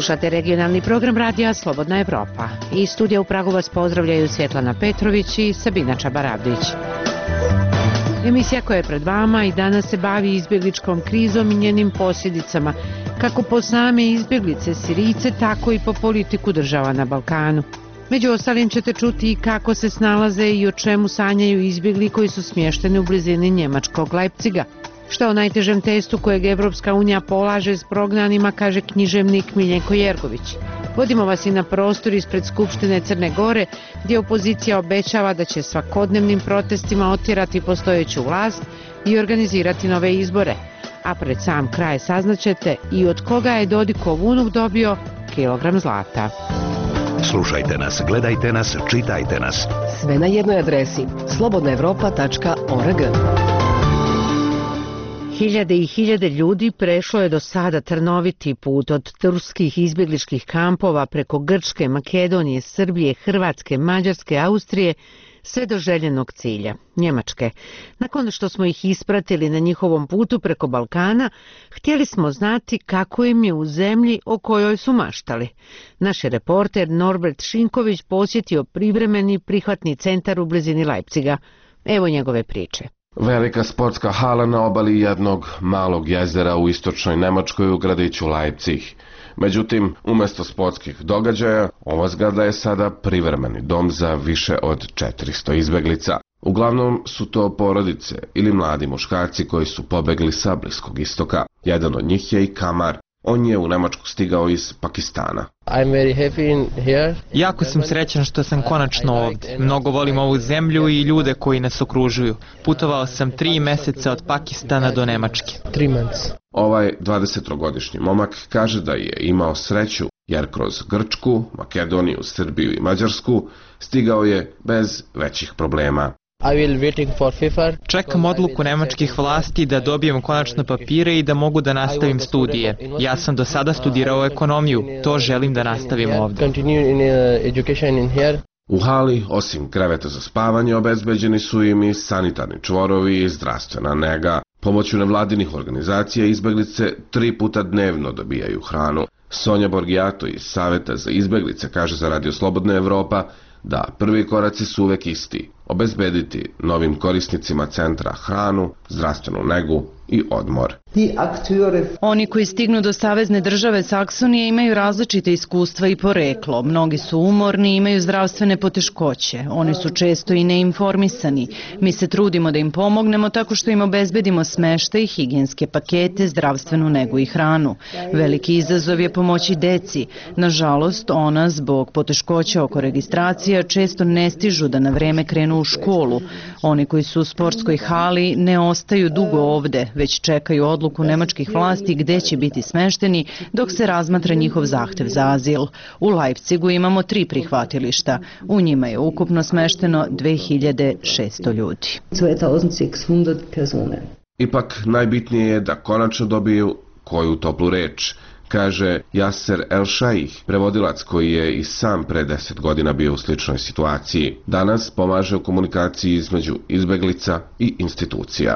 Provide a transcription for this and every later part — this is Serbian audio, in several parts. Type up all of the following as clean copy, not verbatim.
Slušate regionalni program radija Slobodna Evropa. Iz studija u Pragu vas pozdravljaju Svjetlana Petrović i Sabina Čabaravdić. Emisija koja je pred vama i danas se bavi izbjegličkom krizom i njenim posljedicama, kako po same izbjeglice Sirijce, tako i po politiku država na Balkanu. Među ostalim ćete čuti i kako se snalaze i o čemu sanjaju izbjegli koji su smješteni u blizini njemačkog Leipziga. Šta o najtežem testu kojeg Evropska unija polaže s prognanima, kaže književnik Miljenko Jergović. Vodimo vas i na prostor ispred Skupštine Crne Gore, gdje opozicija obećava da će svakodnevnim protestima otjerati postojeću vlast i organizirati nove izbore. A pred sam kraj saznaćete i od koga je Dodikov unuk dobio kilogram zlata. Slušajte nas, gledajte nas, čitajte nas. Sve na jednoj adresi slobodnaevropa.org. Hiljade i hiljade ljudi prešlo je do sada trnoviti put od turskih izbjegličkih kampova preko Grčke, Makedonije, Srbije, Hrvatske, Mađarske, Austrije, sve do željenog cilja, Njemačke. Nakon što smo ih ispratili na njihovom putu preko Balkana, htjeli smo znati kako im je u zemlji o kojoj su maštali. Naš je reporter Norbert Šinković posjetio privremeni prihvatni centar u blizini Leipziga. Evo njegove priče. Velika sportska hala na obali jednog malog jezera u istočnoj Nemačkoj u gradiću Leipzig. Međutim, umjesto sportskih događaja, ova zgrada je sada privremeni dom za više od 400 izbjeglica. Uglavnom su to porodice ili mladi muškarci koji su pobegli sa Bliskog istoka. Jedan od njih je i Kamar. On je u Nemačku stigao iz Pakistana. Jako sam srećan što sam konačno ovdje. Mnogo volim ovu zemlju i ljude koji nas okružuju. Putovao sam 3 mjeseca od Pakistana do Nemačke. Ovaj 20-godišnji momak kaže da je imao sreću jer kroz Grčku, Makedoniju, Srbiju i Mađarsku stigao je bez većih problema. Čekam odluku nemačkih vlasti da dobijem konačno papire i da mogu da nastavim studije. Ja sam do sada studirao ekonomiju, to želim da nastavim ovdje. U hali, osim kreveta za spavanje, obezbeđeni su im i sanitarni čvorovi i zdravstvena nega. Pomoću nevladinih organizacija izbjeglice 3 puta dnevno dobijaju hranu. Sonja Borgijato iz Saveta za izbjeglice kaže za Radio Slobodna Evropa da prvi koraci su uvek isti. Obezbediti novim korisnicima centra hranu, zdravstvenu negu i odmor. Oni koji stignu do savezne države Saksonije imaju različite iskustva i poreklo. Mnogi su umorni i imaju zdravstvene poteškoće. Oni su često i neinformisani. Mi se trudimo da im pomognemo tako što im obezbedimo smeštaj, higijenske pakete, zdravstvenu negu i hranu. Veliki izazov je pomoći deci. Nažalost, ona zbog poteškoća oko registracija često ne stižu da na vreme krenu u školu. Oni koji su u sportskoj hali ne ostaju dugo ovde, već čekaju odluku nemačkih vlasti gde će biti smešteni dok se razmatra njihov zahtev za azil. U Leipzigu imamo 3 prihvatilišta. U njima je ukupno smešteno 2600 ljudi. Ipak najbitnije je da konačno dobiju koju toplu reč, kaže Yasser El-Shaikh, prevodilac koji je i sam pre 10 godina bio u sličnoj situaciji. Danas pomaže u komunikaciji između izbjeglica i institucija.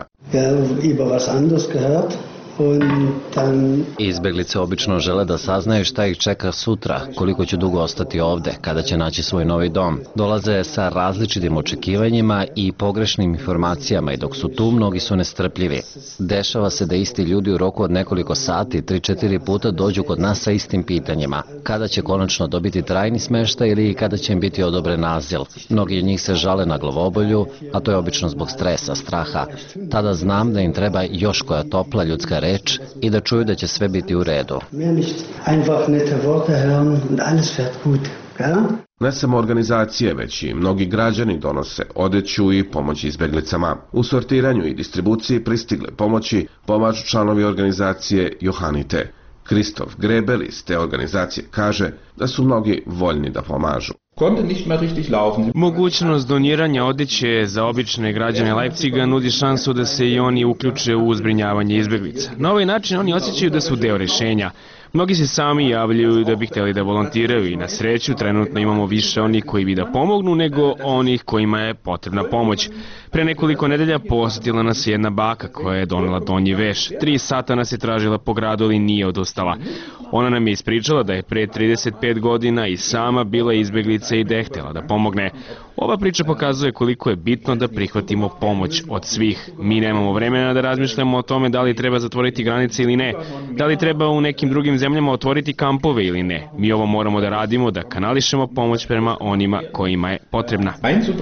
Izbjeglice obično žele da saznaju šta ih čeka sutra, koliko će dugo ostati ovde, kada će naći svoj novi dom. Dolaze sa različitim očekivanjima i pogrešnim informacijama i dok su tu, mnogi su nestrpljivi. Dešava se da isti ljudi u roku od nekoliko sati, 3-4 puta dođu kod nas sa istim pitanjima. Kada će konačno dobiti trajni smeštaj ili kada će im biti odobren azil. Mnogi od njih se žale na glavobolju, a to je obično zbog stresa, straha. Tada znam da im treba još koja topla ljudska reč i da čuju da će sve biti u redu. Ne samo organizacije, već i mnogi građani donose odeću i pomoć izbjeglicama. U sortiranju i distribuciji pristigle pomoći pomažu članovi organizacije Johannite. Kristof Grebel iz te organizacije kaže da su mnogi voljni da pomažu. Mogućnost doniranja odeće za obične građane Leipziga nudi šansu da se i oni uključe u zbrinjavanje izbjeglica. Na ovaj način oni osjećaju da su deo rješenja. Mnogi se sami javljaju da bi htjeli da volontiraju i na sreću trenutno imamo više onih koji bi da pomognu nego onih kojima je potrebna pomoć. Pre nekoliko nedelja posjetila nas jedna baka koja je donela donji veš. 3 sata nas je tražila po gradu, ali nije odustala. Ona nam je ispričala da je pre 35 godina i sama bila izbjeglica i da je htjela da pomogne. Ova priča pokazuje koliko je bitno da prihvatimo pomoć od svih. Mi nemamo vremena da razmišljamo o tome da li treba zatvoriti granice ili ne, da li treba u nekim drugim zemljama otvoriti kampove ili ne. Mi ovo moramo da radimo, da kanališemo pomoć prema onima kojima je potrebna.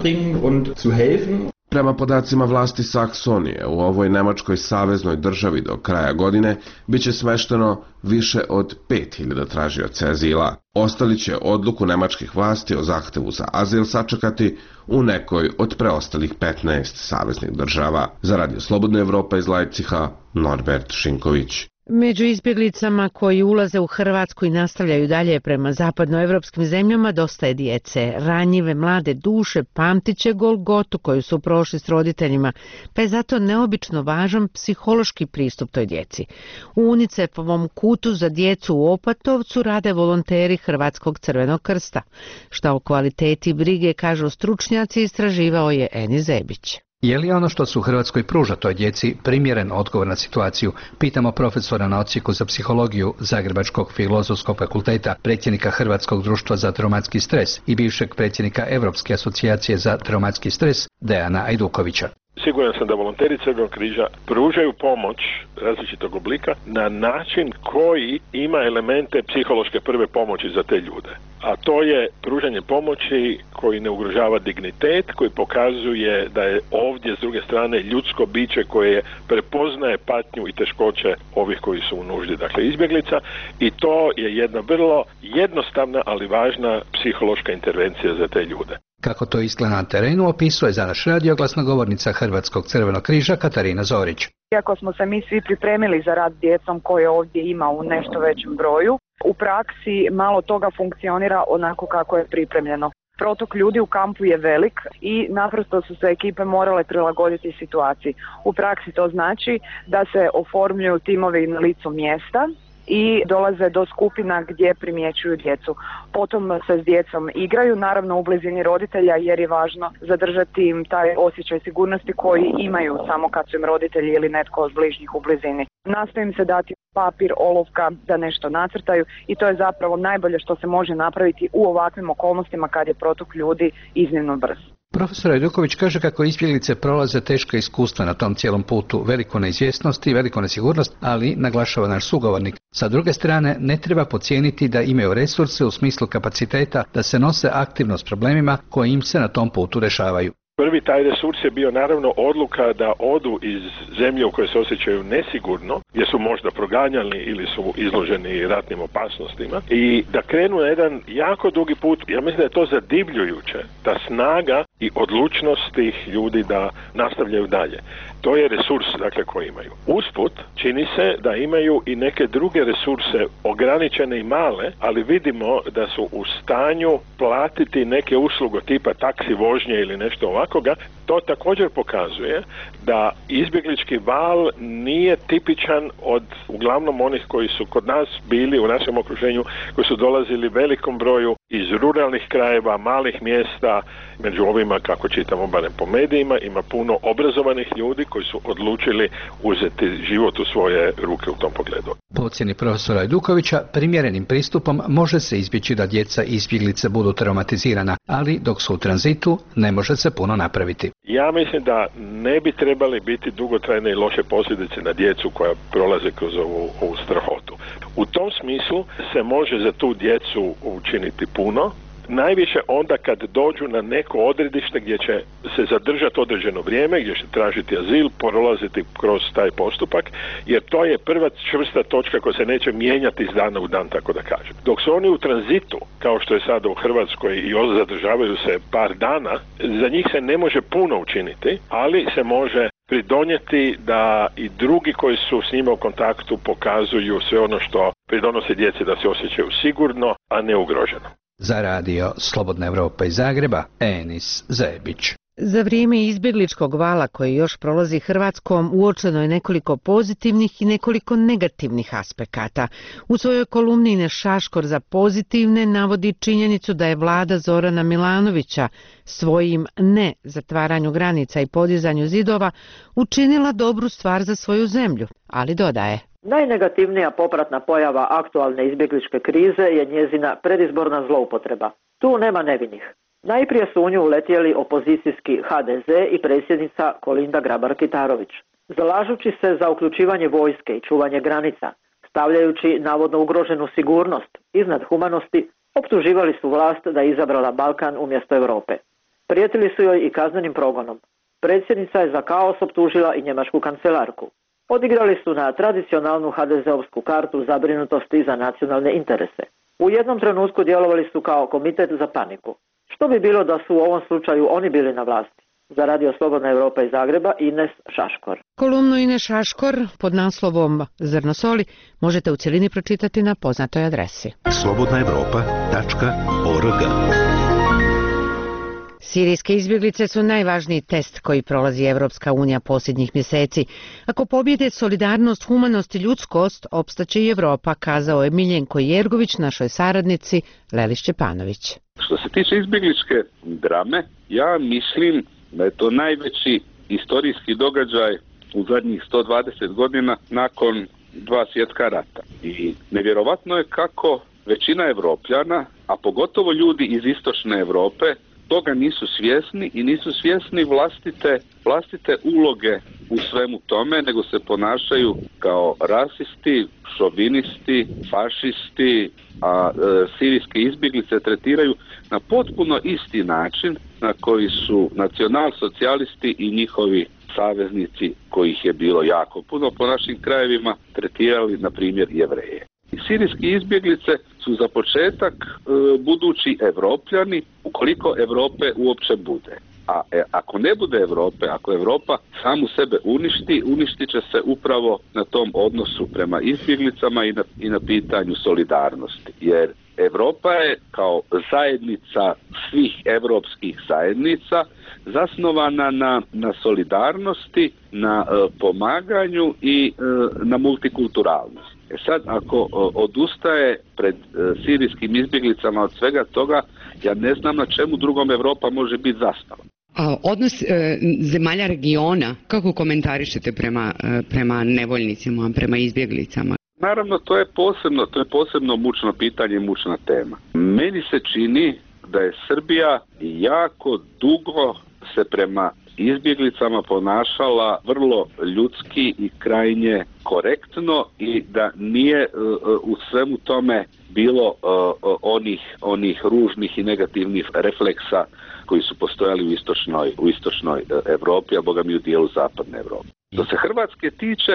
Prema podacima vlasti Saksonije, u ovoj nemačkoj saveznoj državi do kraja godine biće smešteno više od 5000 tražioca azila. Ostali će odluku nemačkih vlasti o zahtevu za azil sačekati u nekoj od preostalih 15 saveznih država. Za Radio Slobodna Evropa iz Leipziga, Norbert Šinković. Među izbjeglicama koji ulaze u Hrvatsku i nastavljaju dalje prema zapadnoevropskim zemljama dosta je djece. Ranjive mlade duše pamtiće Golgotu koju su prošli s roditeljima, pa je zato neobično važan psihološki pristup toj djeci. U UNICEF-ovom kutu za djecu u Opatovcu rade volonteri Hrvatskog crvenog krsta. Šta o kvaliteti brige kažu stručnjaci istraživao je Eni Zebić. Je li ono što se u Hrvatskoj pruža toj djeci primjeren odgovor na situaciju? Pitamo profesora na odsjeku za psihologiju Zagrebačkog filozofskog fakulteta, predsjednika Hrvatskog društva za traumatski stres i bivšeg predsjednika Europske asocijacije za traumatski stres Dejana Ajdukovića. Siguran sam da volonteri Crvenog križa pružaju pomoć različitog oblika na način koji ima elemente psihološke prve pomoći za te ljude. A to je pružanje pomoći koji ne ugrožava dignitet, koji pokazuje da je ovdje s druge strane ljudsko biće koje prepoznaje patnju i teškoće ovih koji su u nuždi, dakle izbjeglica, i to je jedna vrlo jednostavna ali važna psihološka intervencija za te ljude. Kako to izgleda na terenu opisuje za naš radio glasnogovornica Hrvatskog crvenog križa Katarina Zorić. Iako smo se mi svi pripremili za rad s djecom koje ovdje ima u nešto većem broju, u praksi malo toga funkcionira onako kako je pripremljeno. Protok ljudi u kampu je velik i naprosto su se ekipe morale prilagoditi situaciji. U praksi to znači da se oformljuju timovi na licu mjesta i dolaze do skupina gdje primjećuju djecu. Potom se s djecom igraju, naravno u blizini roditelja, jer je važno zadržati im taj osjećaj sigurnosti koji imaju samo kad su im roditelji ili netko od bližnjih u blizini. Nastoji im se dati papir, olovka da nešto nacrtaju i to je zapravo najbolje što se može napraviti u ovakvim okolnostima kad je protok ljudi iznimno brz. Profesor Ajduković kaže kako izbjeglice prolaze teška iskustva na tom cijelom putu, veliku neizvjesnost i veliku nesigurnost, ali, naglašava naš sugovornik, sa druge strane ne treba podcijeniti da imaju resurse u smislu kapaciteta da se nose aktivno s problemima koji im se na tom putu rešavaju. Prvi taj resurs je bio naravno odluka da odu iz zemlje u kojoj se osjećaju nesigurno, gdje su možda proganjani ili su izloženi ratnim opasnostima, i da krenu na jedan jako dugi put. Ja mislim da je to zadivljujuće, ta snaga i odlučnost tih ljudi da nastavljaju dalje. To je resurs, dakle, koji imaju. Usput, čini se da imaju i neke druge resurse, ograničene i male, ali vidimo da su u stanju platiti neke usluge tipa taksi vožnje ili nešto ovakvoga. To također pokazuje da izbjeglički val nije tipičan od uglavnom onih koji su kod nas bili u našem okruženju, koji su dolazili velikom broju iz ruralnih krajeva, malih mjesta. Među ovima, kako čitamo barem po medijima, ima puno obrazovanih ljudi koji su odlučili uzeti život u svoje ruke u tom pogledu. Po ocjeni profesora Ajdukovića, primjerenim pristupom može se izbjeći da djeca i izbjeglice budu traumatizirana, ali dok su u tranzitu ne može se puno napraviti. Ja mislim da ne bi trebali biti dugotrajne i loše posljedice na djecu koja prolaze kroz ovu strahotu. U tom smislu se može za tu djecu učiniti puno, najviše onda kad dođu na neko odredište gdje će se zadržati određeno vrijeme, gdje će tražiti azil, prolaziti kroz taj postupak, jer to je prva čvrsta točka koja se neće mijenjati iz dana u dan, tako da kažem. Dok su oni u tranzitu, kao što je sada u Hrvatskoj, i zadržavaju se par dana, za njih se ne može puno učiniti, ali se može pridonijeti da i drugi koji su s njima u kontaktu pokazuju sve ono što pridonosi djeci da se osjećaju sigurno, a ne ugroženo. Za radio Slobodna Evropa iz Zagreba, Enis Zebić. Za vrijeme izbjegličkog vala koji još prolazi Hrvatskom uočeno je nekoliko pozitivnih i nekoliko negativnih aspekata. U svojoj kolumni Ines Šaškor za pozitivne navodi činjenicu da je vlada Zorana Milanovića svojim ne zatvaranju granica i podizanju zidova učinila dobru stvar za svoju zemlju, ali dodaje: Najnegativnija popratna pojava aktualne izbjegličke krize je njezina predizborna zloupotreba. Tu nema nevinih. Najprije su u nju uletjeli opozicijski HDZ i predsjednica Kolinda Grabar-Kitarović. Zalažući se za uključivanje vojske i čuvanje granica, stavljajući navodno ugroženu sigurnost iznad humanosti, optuživali su vlast da je izabrala Balkan umjesto Europe. Prijetili su joj i kaznenim progonom. Predsjednica je za kaos optužila i njemačku kancelarku. Odigrali su na tradicionalnu HDZ-ovsku kartu zabrinutosti za nacionalne interese. U jednom trenutku djelovali su kao komitet za paniku. Što bi bilo da su u ovom slučaju oni bili na vlasti? Za Radio Slobodna Europa iz Zagreba, Ines Šaškor. Kolumnu Ines Šaškor pod naslovom Zrno soli možete u cjelini pročitati na poznatoj adresi slobodnaevropa.org. Sirijske izbjeglice su najvažniji test koji prolazi Evropska unija posljednjih mjeseci. Ako pobjede solidarnost, humanost i ljudskost, opstaće i Europa, kazao je Miljenko Jergović našoj saradnici Leli Šćepanović. Što se tiče izbjegličke drame, ja mislim da je to najveći historijski događaj u zadnjih 120 godina nakon 2 svjetska rata. I nevjerovatno je kako većina Evropljana, a pogotovo ljudi iz istočne Europe, toga nisu svjesni i nisu svjesni vlastite uloge u svemu tome, nego se ponašaju kao rasisti, šovinisti, fašisti, a sirijske izbjeglice tretiraju na potpuno isti način na koji su nacionalsocijalisti i njihovi saveznici, kojih je bilo jako puno po našim krajevima, tretirali, na primjer, Jevreje. Sirijski izbjeglice su za početak budući Evropljani, ukoliko Europe uopće bude. A ako ne bude Europe, ako Europa samu sebe uništit će se upravo na tom odnosu prema izbjeglicama i na pitanju solidarnosti. Jer Europa je kao zajednica svih europskih zajednica zasnovana na solidarnosti, na pomaganju i na multikulturalnosti. Sad, ako odustaje pred sirijskim izbjeglicama od svega toga, ja ne znam na čemu drugom Europa može biti zastava. A odnos zemalja regiona, kako komentarišete prema nevoljnicima, prema izbjeglicama? Naravno, to je posebno mučno pitanje i mučna tema. Meni se čini da je Srbija jako dugo se prema izbjeglicama ponašala vrlo ljudski i krajnje korektno i da nije u svemu tome bilo onih ružnih i negativnih refleksa koji su postojali u istočnoj Europi, a boga mi u dijelu zapadne Europe. Što se Hrvatske tiče,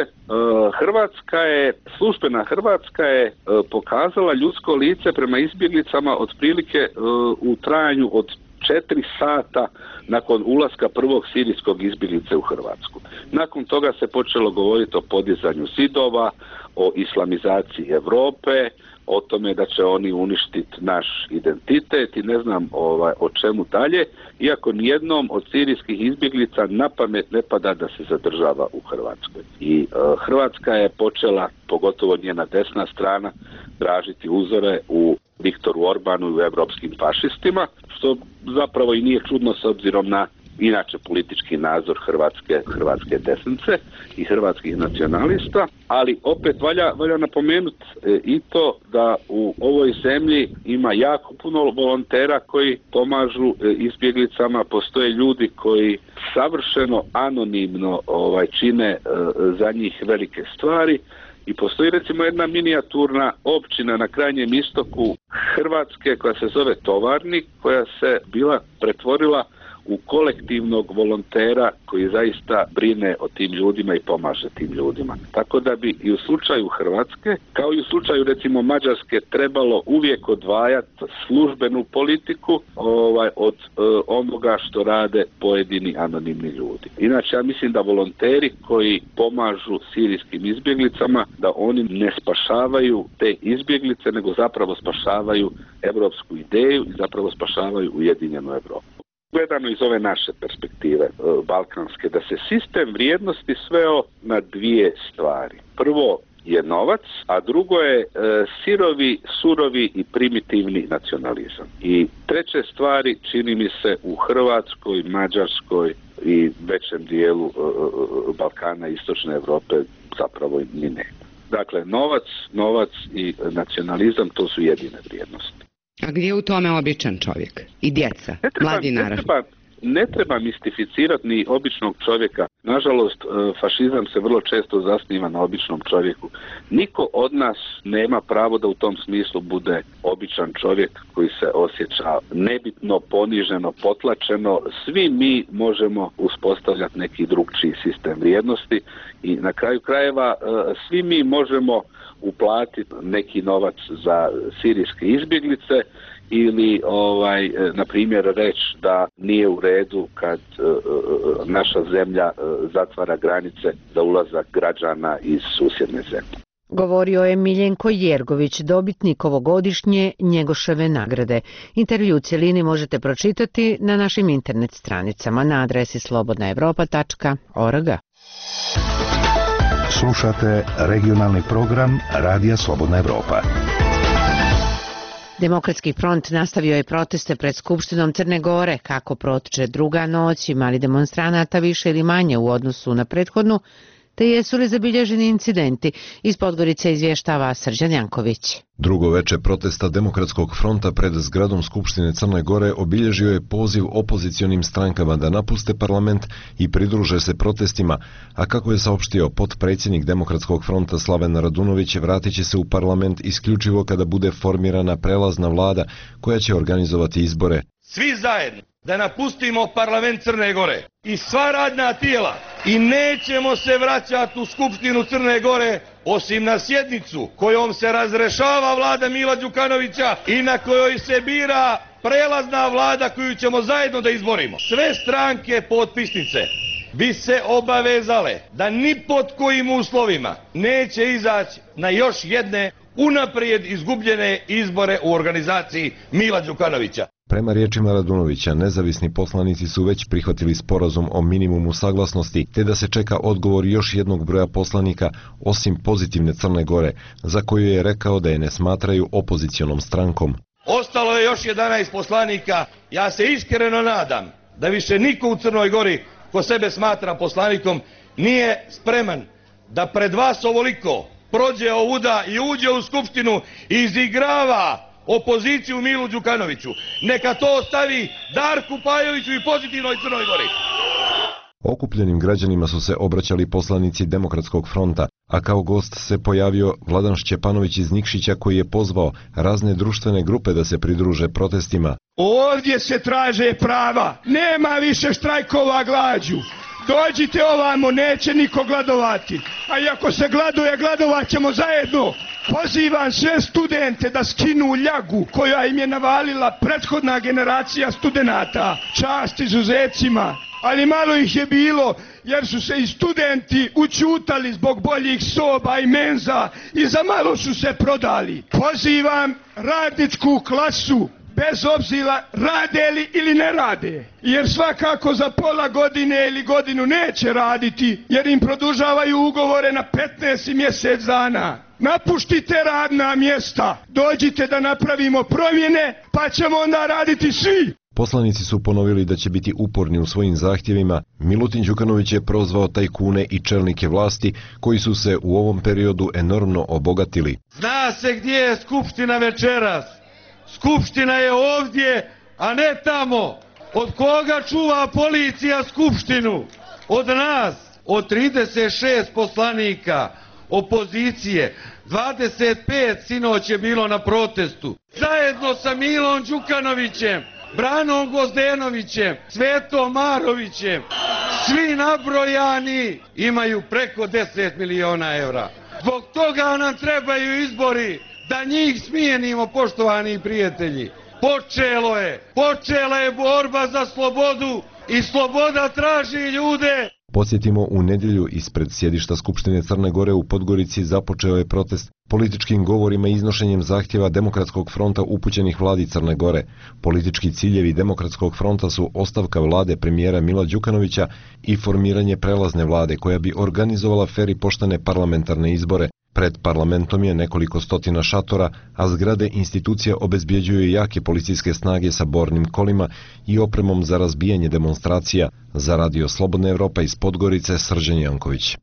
službena Hrvatska je pokazala ljudsko lice prema izbjeglicama otprilike u trajanju od 4 sata nakon ulaska prvog sirijskog izbjeglice u Hrvatsku. Nakon toga se počelo govoriti o podizanju zidova, o islamizaciji Europe, o tome da će oni uništiti naš identitet i ne znam o čemu dalje, iako nijednom od sirijskih izbjeglica na pamet ne pada da se zadržava u Hrvatskoj. I Hrvatska je počela, pogotovo njena desna strana, tražiti uzore u Viktoru Orbanu i u europskim fašistima, što zapravo i nije čudno s obzirom na inače politički nadzor hrvatske desnice i hrvatskih nacionalista, ali opet valja napomenuti i to da u ovoj zemlji ima jako puno volontera koji pomažu izbjeglicama, postoje ljudi koji savršeno anonimno čine za njih velike stvari. I postoji recimo jedna minijaturna općina na krajnjem istoku Hrvatske koja se zove Tovarnik, koja se bila pretvorila u kolektivnog volontera koji zaista brine o tim ljudima i pomaže tim ljudima. Tako da bi i u slučaju Hrvatske, kao i u slučaju recimo Mađarske, trebalo uvijek odvajati službenu politiku od onoga što rade pojedini anonimni ljudi. Inače, ja mislim da volonteri koji pomažu sirijskim izbjeglicama, da oni ne spašavaju te izbjeglice, nego zapravo spašavaju europsku ideju i zapravo spašavaju ujedinjenu Europu. gledano iz ove naše perspektive balkanske, da se sistem vrijednosti sveo na dvije stvari. Prvo je novac, a drugo je sirovi, surovi i primitivni nacionalizam. I treće stvari, čini mi se, u Hrvatskoj, Mađarskoj i većem dijelu Balkana i Istočne Europe zapravo ni ne. Dakle, novac i nacionalizam, to su jedine vrijednosti. A gdje je u tome običan čovjek? I djeca, mladi naraštaj? Ne treba mistificirati ni običnog čovjeka. Nažalost, fašizam se vrlo često zasniva na običnom čovjeku. Niko od nas nema pravo da u tom smislu bude običan čovjek koji se osjeća nebitno, poniženo, potlačeno. Svi mi možemo uspostavljati neki drugčiji sistem vrijednosti i na kraju krajeva svi mi možemo uplatiti neki novac za sirijske izbjeglice ili na primjer reći da nije u redu kad naša zemlja zatvara granice za ulazak građana iz susjedne zemlje. Govorio je Miljenko Jergović, dobitnik ovogodišnje Njegoševe nagrade. Intervju u cjelini možete pročitati na našim internet stranicama na adresi slobodnaevropa.org. Slušate regionalni program Radija Slobodna Evropa. Demokratski front nastavio je proteste pred Skupštinom Crne Gore. Kako protiče druga noć, ima li demonstranata više ili manje u odnosu na prethodnu, te jesu li zabilježeni incidenti? Iz Podgorice izvještava Srđan Janković. Drugo veče protesta Demokratskog fronta pred zgradom Skupštine Crne Gore obilježio je poziv opozicionim strankama da napuste parlament i pridruže se protestima, a kako je saopštio potpredsjednik Demokratskog fronta Slaven Radunović, vratit će se u parlament isključivo kada bude formirana prelazna vlada koja će organizovati izbore. Svi zajedno da napustimo parlament Crne Gore i sva radna tijela i nećemo se vraćati u Skupštinu Crne Gore osim na sjednicu kojom se razrešava vlada Mila Đukanovića i na kojoj se bira prelazna vlada koju ćemo zajedno da izborimo. Sve stranke potpisnice bi se obavezale da ni pod kojim uslovima neće izaći na još jedne unaprijed izgubljene izbore u organizaciji Mila Đukanovića. Prema riječima Radunovića, nezavisni poslanici su već prihvatili sporazum o minimumu saglasnosti, te da se čeka odgovor još jednog broja poslanika, osim pozitivne Crne Gore, za koju je rekao da je ne smatraju opozicionom strankom. Ostalo je još 11 poslanika. Ja se iskreno nadam da više niko u Crnoj Gori ko sebe smatra poslanikom nije spreman da pred vas ovoliko prođe ovuda i uđe u Skupštinu i izigrava opoziciju Milu Đukanoviću. Neka to ostavi Darku Pajoviću i pozitivnoj Crnoj Gori. Okupljenim građanima su se obraćali poslanici Demokratskog fronta, a kao gost se pojavio Vladan Šćepanović iz Nikšića koji je pozvao razne društvene grupe da se pridruže protestima. Ovdje se traže prava, nema više štrajkova glađu. Dođite ovamo, neće niko gladovati. A i ako se gladuje, gladovat ćemo zajedno. Pozivam sve studente da skinu ljagu koja im je navalila prethodna generacija studenata. Čast izuzecima, ali malo ih je bilo jer su se i studenti učutali zbog boljih soba i menza i za malo su se prodali. Pozivam radničku klasu, bez obzira rade li ili ne rade, jer svakako za pola godine ili godinu neće raditi, jer im produžavaju ugovore na 15 mjesec dana. Napuštite radna mjesta, dođite da napravimo promjene, pa ćemo onda raditi svi. Poslanici su ponovili da će biti uporni u svojim zahtjevima. Milutin Đukanović je prozvao tajkune i čelnike vlasti koji su se u ovom periodu enormno obogatili. Zna se gdje je Skupština večeras. Skupština je ovdje, a ne tamo. Od koga čuva policija Skupštinu? Od nas, od 36 poslanika opozicije, 25 sinoć je bilo na protestu. Zajedno sa Milom Đukanovićem, Branom Gozdenovićem, Svetom Marovićem, svi nabrojani imaju preko 10 miliona evra. Zbog toga nam trebaju izbori, da njih smijenimo, poštovani prijatelji. Počela je borba za slobodu i sloboda traži ljude. Podsjetimo, u nedjelju ispred sjedišta Skupštine Crne Gore u Podgorici započeo je protest političkim govorima i iznošenjem zahtjeva Demokratskog fronta upućenih vladi Crne Gore. Politički ciljevi Demokratskog fronta su ostavka vlade premijera Mila Đukanovića i formiranje prelazne vlade koja bi organizovala fer i poštene parlamentarne izbore. Pred parlamentom je nekoliko stotina šatora, a zgrade institucija obezbjeđuju jake policijske snage sa bornim kolima i opremom za razbijanje demonstracija. Za Radio Slobodna Evropa iz Podgorice, Srđan Janković.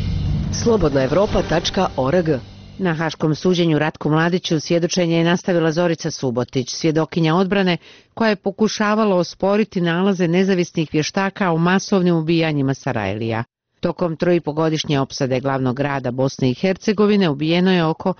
slobodnaevropa.org. Na haškom suđenju Ratku Mladiću svjedočenje je nastavila Zorica Subotić, svjedokinja odbrane koja je pokušavala osporiti nalaze nezavisnih vještaka o masovnim ubijanjima Sarajlija. Tokom 3,5-godišnje opsade glavnog grada Bosne i Hercegovine ubijeno je oko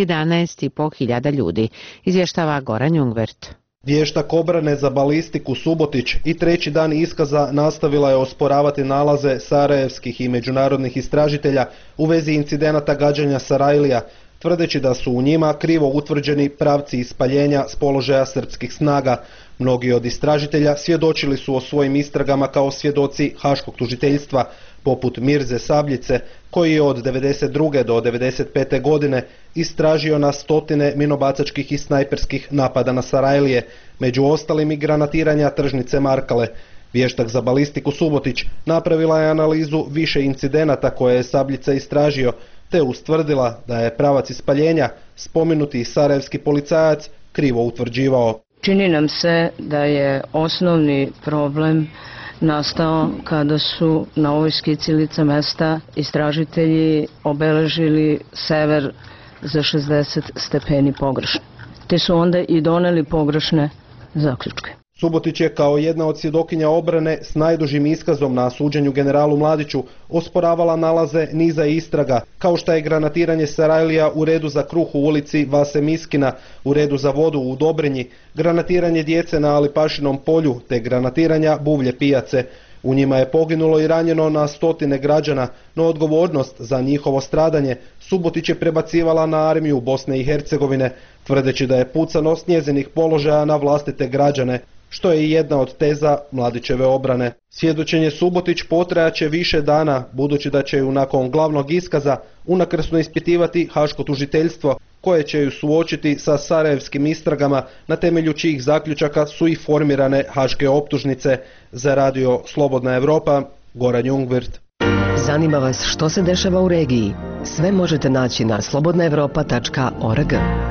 11.500 ljudi, izvještava Goran Jungvert. Vještak obrane za balistiku Subotić i treći dan iskaza nastavila je osporavati nalaze sarajevskih i međunarodnih istražitelja u vezi incidenata gađanja Sarajlija, tvrdeći da su u njima krivo utvrđeni pravci ispaljenja s položaja srpskih snaga. Mnogi od istražitelja svjedočili su o svojim istragama kao svjedoci haškog tužiteljstva, poput Mirze Sabljice, koji je od 1992. do 1995. godine istražio na stotine minobacačkih i snajperskih napada na Sarajlije, među ostalim i granatiranja tržnice Markale. Vještak za balistiku Subotić napravila je analizu više incidenata koje je Sabljica istražio, te ustvrdila da je pravac ispaljenja spomenuti sarajevski policajac krivo utvrđivao. Čini nam se da je osnovni problem nastao kada su na ovoj skici lica mesta istražitelji obeležili sever za 60 stepeni pogrešno, te su onda i doneli pogrešne zaključke. Subotić je kao jedna od svjedokinja obrane s najdužim iskazom na suđenju generalu Mladiću osporavala nalaze niza istraga, kao što je granatiranje Sarajlija u redu za kruh u ulici Vase Miskina, u redu za vodu u Dobrinji, granatiranje djece na Alipašinom polju te granatiranja Buvlje pijace. U njima je poginulo i ranjeno na stotine građana, no odgovornost za njihovo stradanje Subotić je prebacivala na armiju Bosne i Hercegovine, tvrdeći da je pucano s njezinih položaja na vlastite građane, što je i jedna od teza Mladićeve obrane. Svjedočenje Subotić potrajaće više dana, budući da će ju nakon glavnog iskaza unakrsno ispitivati haško tužiteljstvo, koje će ju suočiti sa sarajevskim istragama, na temelju čijih zaključaka su i formirane haške optužnice. Za Radio Slobodna Evropa, Goran Jungvert. Zanima vas što se dešava u regiji? Sve možete naći na slobodnaevropa.org.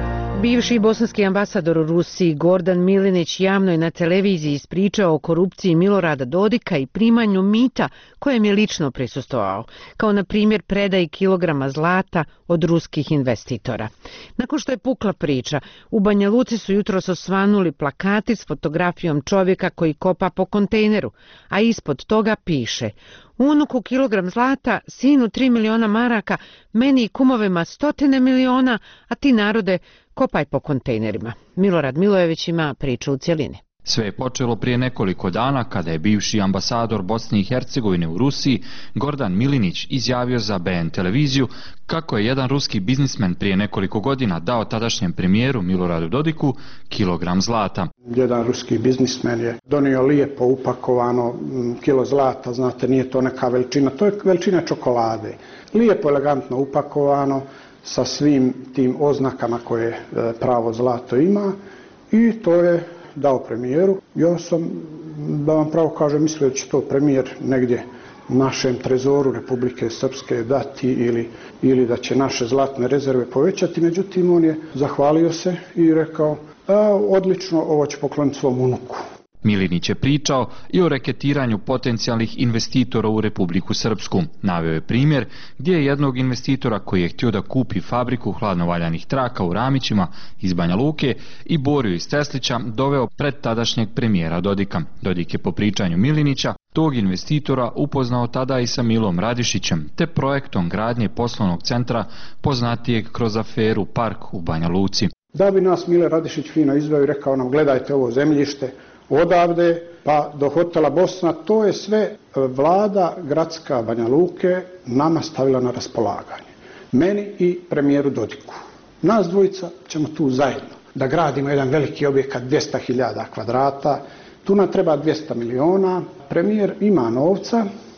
Bivši bosanski ambasador u Rusiji Gordan Milinić javno je na televiziji ispričao o korupciji Milorada Dodika i primanju mita kojem je lično prisustvovao, kao na primjer predaji kilograma zlata od ruskih investitora. Nakon što je pukla priča, u Banja Luci su jutros osvanuli plakati s fotografijom čovjeka koji kopa po kontejneru, a ispod toga piše: unuku kilogram zlata, sinu 3 miliona maraka, meni i kumovima 100 miliona, a ti narode kopaj po kontejnerima. Milorad Milojević ima priču u cjelini. Sve je počelo prije nekoliko dana kada je bivši ambasador Bosne i Hercegovine u Rusiji Gordan Milinić izjavio za BN televiziju kako je jedan ruski biznismen prije nekoliko godina dao tadašnjem premijeru Miloradu Dodiku kilogram zlata. Jedan ruski biznismen je donio lijepo upakovano kilo zlata, znate, nije to neka veličina, to je veličina čokolade. Lijepo, elegantno upakovano sa svim tim oznakama koje pravo zlato ima, i to je dao premijeru. Ja sam, da vam pravo kažem, mislio da će to premijer negdje našem trezoru Republike Srpske dati ili da će naše zlatne rezerve povećati. Međutim, on je zahvalio se i rekao: odlično, ovo će pokloniti svom unuku. Milinić je pričao i o reketiranju potencijalnih investitora u Republiku Srpsku. Naveo je primjer gdje je jednog investitora koji je htio da kupi fabriku hladnovaljanih traka u Ramićima iz Banja Luke i Boriju iz Teslića doveo pred tadašnjeg premijera Dodika. Dodik je po pričanju Milinića tog investitora upoznao tada i sa Milom Radišićem, te projektom gradnje poslovnog centra poznatijeg kroz aferu Park u Banja Luci. Da bi nas Mile Radišić fino izveo i rekao nam: gledajte ovo zemljište, odavde pa do hotela Bosna, to je sve vlada gradska Banja Luke nama stavila na raspolaganje. Meni i premijeru Dodiku. Nas dvojica ćemo tu zajedno da gradimo jedan veliki objekat 200.000 kvadrata. Tu nam treba 200 miliona. Premijer ima novca,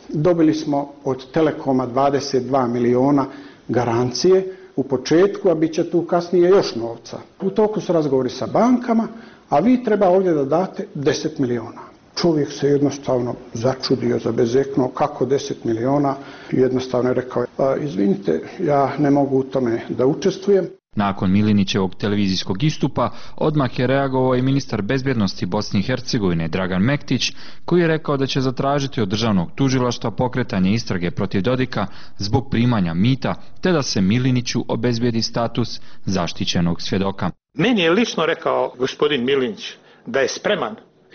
Dobili smo od Telekoma 22 miliona garancije u početku, a bit će tu kasnije još novca. U toku su razgovori sa bankama, a vi treba ovdje da date 10 miliona. Čovjek se jednostavno začudio, zabezeknuo, kako 10 miliona, jednostavno je rekao, izvinite, ja ne mogu u tome da učestvujem. Nakon Milinićevog televizijskog istupa, odmah je reagovao i ministar bezbjednosti Bosne i Hercegovine Dragan Mektić, koji je rekao da će zatražiti od državnog tužilaštva pokretanje istrage protiv Dodika zbog primanja mita, te da se Miliniću obezbijedi status zaštićenog svjedoka. Meni je lično rekao gospodin Milinić da je spreman,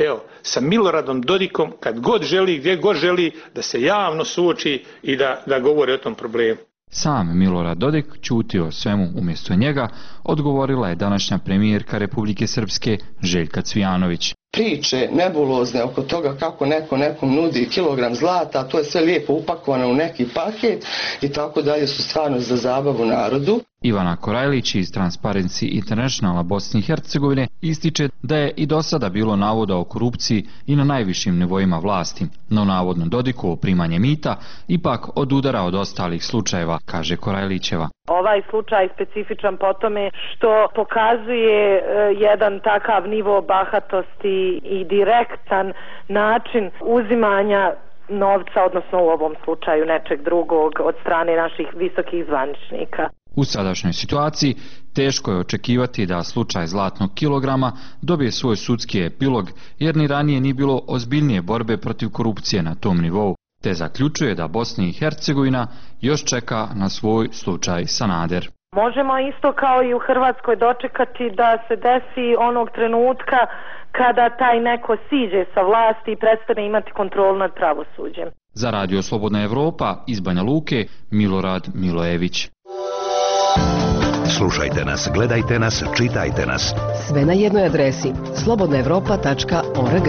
sa Miloradom Dodikom kad god želi, gdje god želi, da se javno suoči i da govori o tom problemu. Sam Milorad Dodik ćutio svemu umjesto njega, odgovorila je današnja premijerka Republike Srpske Željka Cvijanović. Priče nebulozne oko toga kako neko nekom nudi kilogram zlata, to je sve lijepo upakovano u neki paket i tako dalje, su stvarno za zabavu narodu. Ivana Korajlić iz Transparency Internationala Bosne i Hercegovine ističe da je i do sada bilo navoda o korupciji i na najvišim nivoima vlasti, no navodno Dodikovo primanje mita ipak odudara od ostalih slučajeva, kaže Korajlićeva. Ovaj slučaj specifičan po tome što pokazuje jedan takav nivo bahatosti i direktan način uzimanja novca, odnosno u ovom slučaju nečeg drugog, od strane naših visokih zvaničnika. U sadašnjoj situaciji teško je očekivati da slučaj zlatnog kilograma dobije svoj sudski epilog, jer ni ranije nije bilo ozbiljnije borbe protiv korupcije na tom nivou, te zaključuje da Bosna i Hercegovina još čeka na svoj slučaj Sanader. Možemo isto kao i u Hrvatskoj dočekati da se desi onog trenutka kada taj neko siđe sa vlasti i prestane imati kontrolu nad pravosuđem. Za Radio Slobodna Evropa iz Banja Luke, Milorad Milojević. Slušajte nas, gledajte nas, čitajte nas. Sve na jednoj adresi slobodnaevropa.org.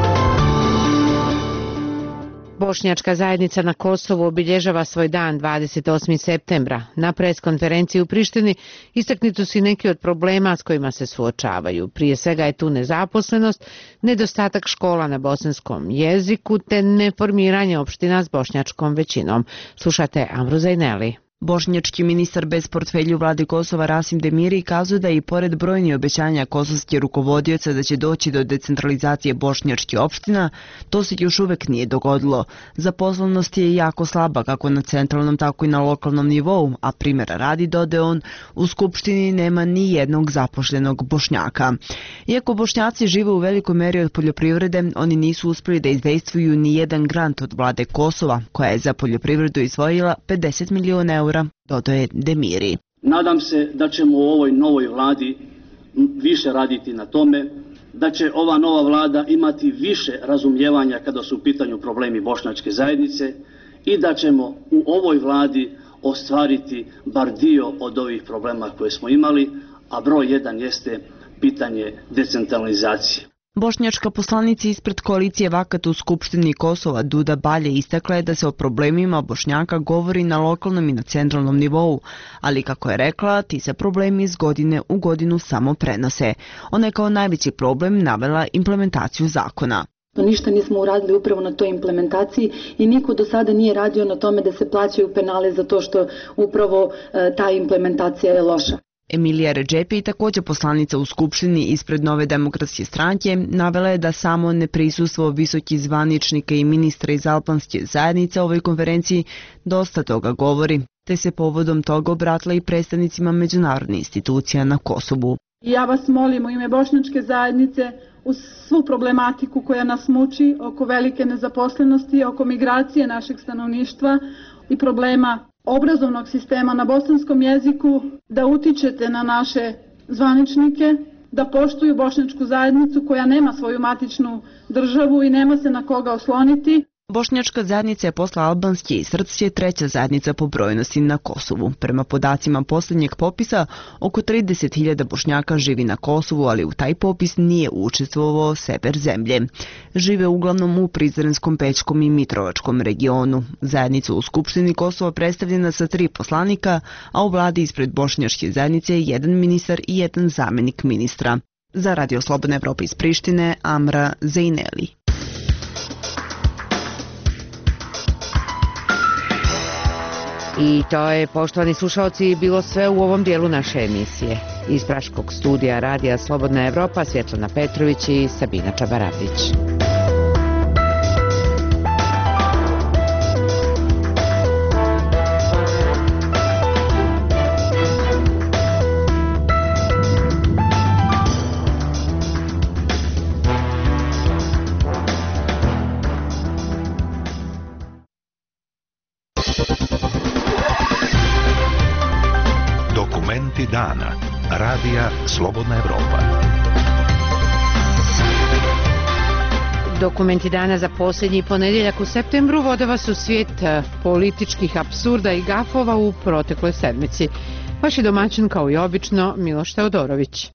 Bošnjačka zajednica na Kosovu obilježava svoj dan 28. septembra. Na preskonferenciji u Prištini istaknuti su i neki od problema s kojima se suočavaju. Prije svega je tu nezaposlenost, nedostatak škola na bosanskom jeziku te neformiranje opština s bošnjačkom većinom. Slušate Amru Zajneli. Bošnjački ministar bez portfelju vlade Kosova Rasim Demiri kazuje da i pored brojnih obećanja kosovskih rukovodioca da će doći do decentralizacije bošnjačkih opština, to se još uvek nije dogodilo. Zaposlenost je jako slaba kako na centralnom tako i na lokalnom nivou, a primjera radi, dodaje on, u Skupštini nema ni jednog zapošljenog Bošnjaka. Iako Bošnjaci žive u velikoj meri od poljoprivrede, oni nisu uspjeli da izdejstvuju ni jedan grant od vlade Kosova, koja je za poljoprivredu izdvojila 50 miliona eura, dodaje Demiri. Nadam se da ćemo u ovoj novoj vladi više raditi na tome, da će ova nova vlada imati više razumijevanja kada su u pitanju problemi bošnjačke zajednice i da ćemo u ovoj vladi ostvariti bar dio od ovih problema koje smo imali, a broj 1 jeste pitanje decentralizacije. Bošnjačka poslanica ispred koalicije Vakat u Skupštini Kosova Duda Balje istakla je da se o problemima Bošnjaka govori na lokalnom i na centralnom nivou, ali kako je rekla, ti se problemi iz godine u godinu samo prenose. Ona je kao najveći problem navela implementaciju zakona. Ništa nismo uradili upravo na toj implementaciji i niko do sada nije radio na tome da se plaćaju penale za to što upravo ta implementacija je loša. Emilija Redžepi, također poslanica u Skupštini ispred Nove demokratske stranke, navela je da samo neprisustvo visokih zvaničnika i ministra iz albanske zajednice ovoj konferenciji dosta toga govori, te se povodom toga obratila i predstavnicima međunarodnih institucija na Kosovu. Ja vas molim u ime bošnjačke zajednice uz svu problematiku koja nas muči oko velike nezaposlenosti, oko migracije našeg stanovništva i problema obrazovnog sistema na bosanskom jeziku, da utičete na naše zvaničnike, da poštuju bošnjačku zajednicu koja nema svoju matičnu državu i nema se na koga osloniti. Bošnjačka zajednica je posle albanske i srpske treća zajednica po brojnosti na Kosovu. Prema podacima posljednjeg popisa, oko 30.000 Bošnjaka živi na Kosovu, ali u taj popis nije učestvovao sever zemlje. Žive uglavnom u Prizrenskom, Pećkom i Mitrovačkom regionu. Zajednica u Skupštini Kosova predstavljena sa 3 poslanika, a u vladi ispred bošnjačke zajednice je 1 ministar i 1 zamjenik ministra. Za Radio Slobodna Evropa iz Prištine, Amra Zajneli. I to je, poštovani slušalci, bilo sve u ovom dijelu naše emisije. Iz Praškog studija Radija Slobodna Evropa, Svjetlana Petrović i Sabina Čabaravdić. Dokumenti dana. Radija Slobodna Evropa. Dokumenti dana za posljednji ponedjeljak u septembru vode vas u svijet političkih apsurda i gafova u protekloj sedmici. Vaš je domaćin, kao i obično, Miloš Teodorović.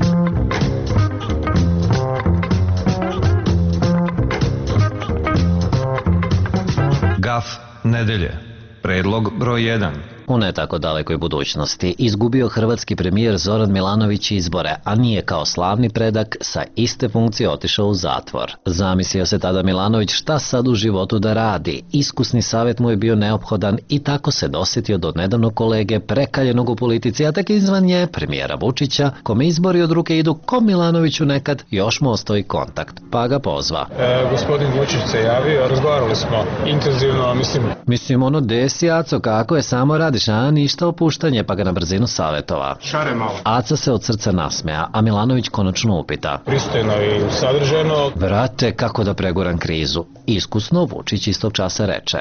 Gaf nedelje. Predlog broj 1. U ne tako dalekoj budućnosti izgubio hrvatski premijer Zoran Milanović izbore, a nije kao slavni predak sa iste funkcije otišao u zatvor. Zamislio se tada Milanović šta sad u životu da radi. Iskusni savjet mu je bio neophodan i tako se dosjetio do nedavnog kolege prekaljenog u politici, a tek izvan nje premijera Vučića, kome izbori od ruke idu ko Milanoviću nekad, još mu ostoji kontakt, pa ga pozva. Gospodin Vučić se javio, razgovarali smo intenzivno, Mislim ono desi, Aco, kako je, samo radiš, a ništa opuštanje, pa ga na brzinu savjetova. Šare malo. Aca se od srca nasmeja, a Milanović konačno upita. Pristojno i sadržajno. Brate, kako da preguram krizu? Iskusno Vučić istog časa reče.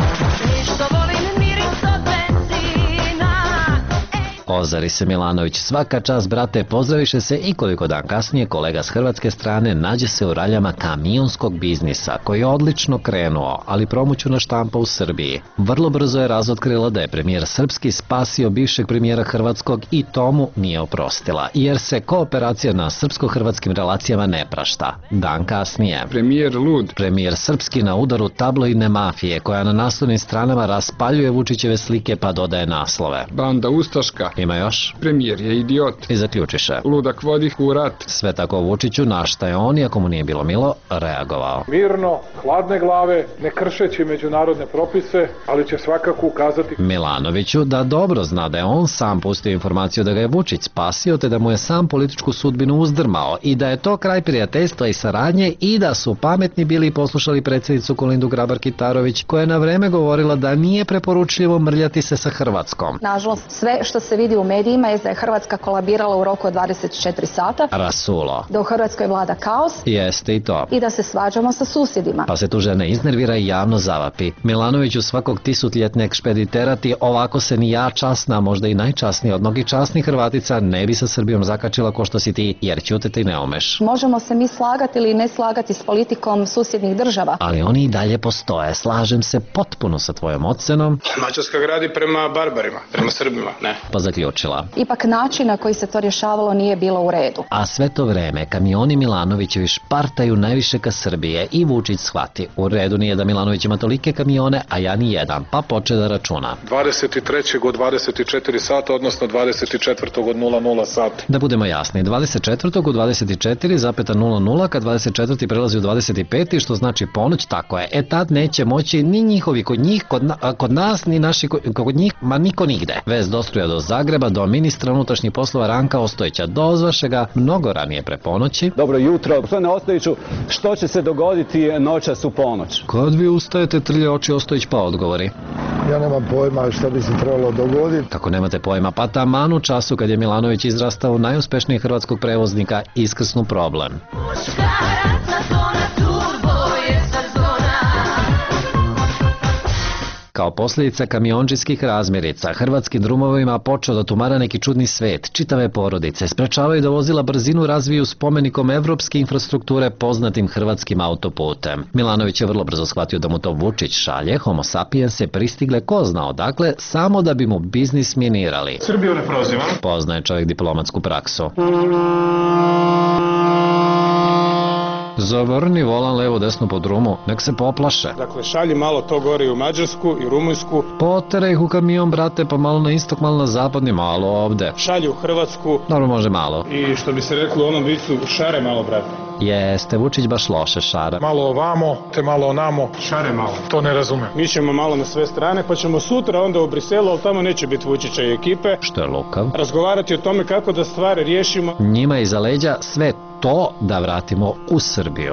Ozari se Milanović, svaka čast brate, pozdraviše se i koliko dan kasnije kolega s hrvatske strane nađe se u raljama kamionskog biznisa koji je odlično krenuo, ali promuću na štampa u Srbiji. Vrlo brzo je razotkrila da je premijer srpski spasio bivšeg premijera hrvatskog i tomu nije oprostila, jer se kooperacija na srpsko-hrvatskim relacijama ne prašta. Dan kasnije. Premijer lud. Premijer srpski na udaru tabloidne mafije koja na naslovnim stranama raspaljuje Vučićeve slike pa dodaje naslove. Banda ustaška. Ima još? Premijer je idiot. I zaključiše. Ludak vodi u rat. Sve tako Vučiću, na šta je on, iako mu nije bilo milo, reagovao. Mirno, hladne glave, ne kršeći međunarodne propise, ali će svakako ukazati Milanoviću da dobro zna da je on sam pustio informaciju da ga je Vučić spasio, te da mu je sam političku sudbinu uzdrmao i da je to kraj prijateljstva i saradnje i da su pametni bili i poslušali predsjednicu Kolindu Grabar-Kitarović, koja je na vreme govorila da nije preporučljivo mrljati se sa Hrvatskom. Nažalost, sve što se vidi u medijima je da je Hrvatska kolabirala u roku od 24 sata. Rasulo. Da u Hrvatskoj vlada kaos. Jeste i to. I da se svađamo sa susjedima. Pa se tu žena iznervira i javno zavapi. Milanoviću svakog tisutljetneg špediterati, ovako se ni ja časna, možda i najčasnija od mnogih časnih Hrvatica ne bi sa Srbijom zakačila ko što si ti, jer ćutiti ne umeš. Možemo se mi slagati ili ne slagati s politikom susjednih država. Ali oni i dalje postoje, slažem se potpuno sa tvojom ocenom. Mađarska gradi prema barbarima, prema Srbima, ne. Pa zaključila. Ipak način na koji se to rješavalo nije bilo u redu. A sve to vreme kamioni Milanovićevi špartaju najviše ka Srbije i Vučić shvati. U redu nije da Milanović ima tolike kamione, a ja ni jedan, pa poče da računa. 23. od 24 sata, odnosno 24. od 00 sati. Da budemo jasni, 24. u 24,00, kad 24. prelazi u 25. što znači ponoć, tako je. Tad neće moći ni njihovi kod njih, kod nas, ni naši kod njih, ma niko nigde. Vez dostruja do Zagreba, do ministra unutrašnjih poslova Ranka Ostojića. Dozvaše ga mnogo ranije pre ponoći. Dobro jutro, gospodine Ostojiću, što će se dogoditi noćas u ponoć? Kad vi ustajete, trlje oči Ostojić pa odgovori. Ja nemam pojma šta bi se trebalo dogoditi. Kako nemate pojma? Pa taman u času kad je Milanović izrastao u najuspješnijeg hrvatskog prevoznika, iskrsnu problem. Kao posljedica kamionđijskih razmirica, hrvatskim drumovima počeo da tumara neki čudni svet. Čitave porodice sprečavaju da vozila brzinu razviju spomenikom evropske infrastrukture poznatim hrvatskim autoputem. Milanović je vrlo brzo shvatio da mu to Vučić šalje, homo sapiens je pristigle ko zna odakle, samo da bi mu biznis minirali. Srbiju ne prozivam. Poznaje čovjek diplomatsku praksu. Zavrni volan levo desno po drumu, nek se poplaše. Dakle, šalji malo to gore i u Mađarsku i Rumunjsku. Potere ih u kamion, brate, pa malo na istok, malo na zapadni, malo ovde. Šalji u Hrvatsku. Dobro, može malo. I što bi se reklo u onom vicu, šare malo, brate. Jeste, Vučić baš loše šara. Malo ovamo, te malo onamo. Šare malo. To ne razumem. Mi ćemo malo na sve strane, pa ćemo sutra onda u Briselu, ali tamo neće biti Vučića i ekipe. Što je lukav. Razgovarati o tome kako da stvari riješimo. Njima iza leđa sve to da vratimo u Srbiju.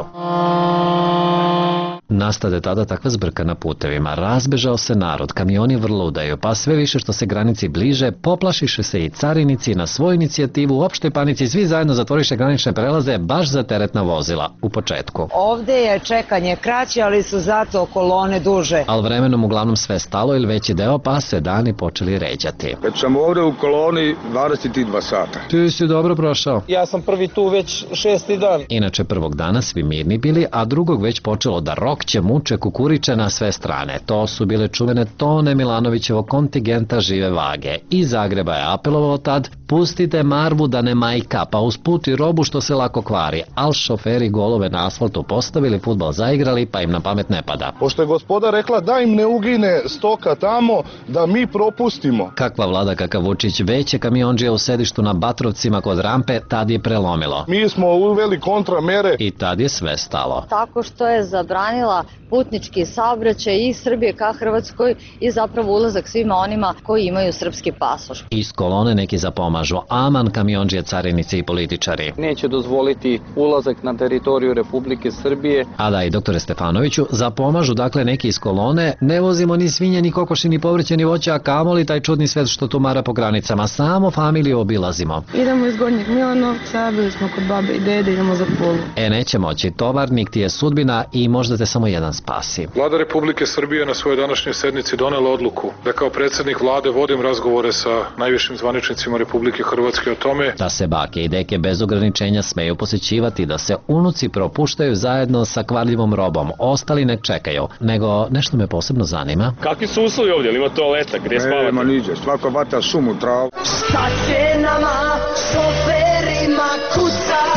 Nastade tada takva zbrka na putevima, razbežao se narod, kamioni vrludaju, pa sve više što se granici bliže, poplašiše se i carinici na svoju inicijativu, u opštoj panici svi zajedno zatvoriše granične prelaze baš za teretna vozila u početku. Ovde je čekanje kraće, ali su zato kolone duže. Ali vremenom uglavnom sve stalo ili veći deo, pa se dani počeli ređati. Već sam ovde u koloni 22 sata. Ti si dobro prošao. Ja sam prvi tu već 6. dan. Inače prvog dana svi mirni bili, a drugog već počelo da rokće, muče, kukuriče na sve strane. To su bile čuvene tone Milanovićevog kontingenta žive vage. Iz Zagreba je apelovao tad, pustite Marvu da ne majka, pa usput i robu što se lako kvari, al šoferi golove na asfaltu postavili, fudbal zaigrali, pa im na pamet ne pada. Pošto je gospoda rekla da im ne ugine stoka tamo, da mi propustimo. Kakva vlada, kakav Vučić, veće kamionđije u sedištu na Batrovcima kod rampe, tad je prelomilo. Mi smo uveli kontramere i tad je sve stalo. Tako što je zabranila putnički saobraćaj iz Srbije ka Hrvatskoj i zapravo ulazak svima onima koji imaju srpski pasoš. Iz kolone neki zapomažu, aman kamionđije, carinici i političari. Neće dozvoliti ulazak na teritoriju Republike Srbije. A da, i doktore Stefanoviću, zapomažu dakle neki iz kolone, ne vozimo ni svinje, ni kokoši, ni povrće, ni voća, a kamoli taj čudni svet što tumara po granicama, samo familiju obilazimo. Idemo iz Gornjeg Milanovca, bili smo kod babe i dede, idemo za Pulu. Neće moći, tovarnik ti je sudbina i možda te samo jedan spasi. Vlada Republike Srbije na svojoj današnjoj sednici donela odluku da kao predsjednik vlade vodim razgovore sa najvišim zvaničnicima Republike Hrvatske o tome da se bake i deke bez ograničenja smeju posećivati, da se unuci propuštaju zajedno sa kvarljivom robom, ostali nek čekaju. Nego nešto me posebno zanima. Kakvi su uslovi ovdje? Ili ima toaleta? Gdje spavate? Nema niđe, svako vata šumu travu. Šta će nama šoferima kuca?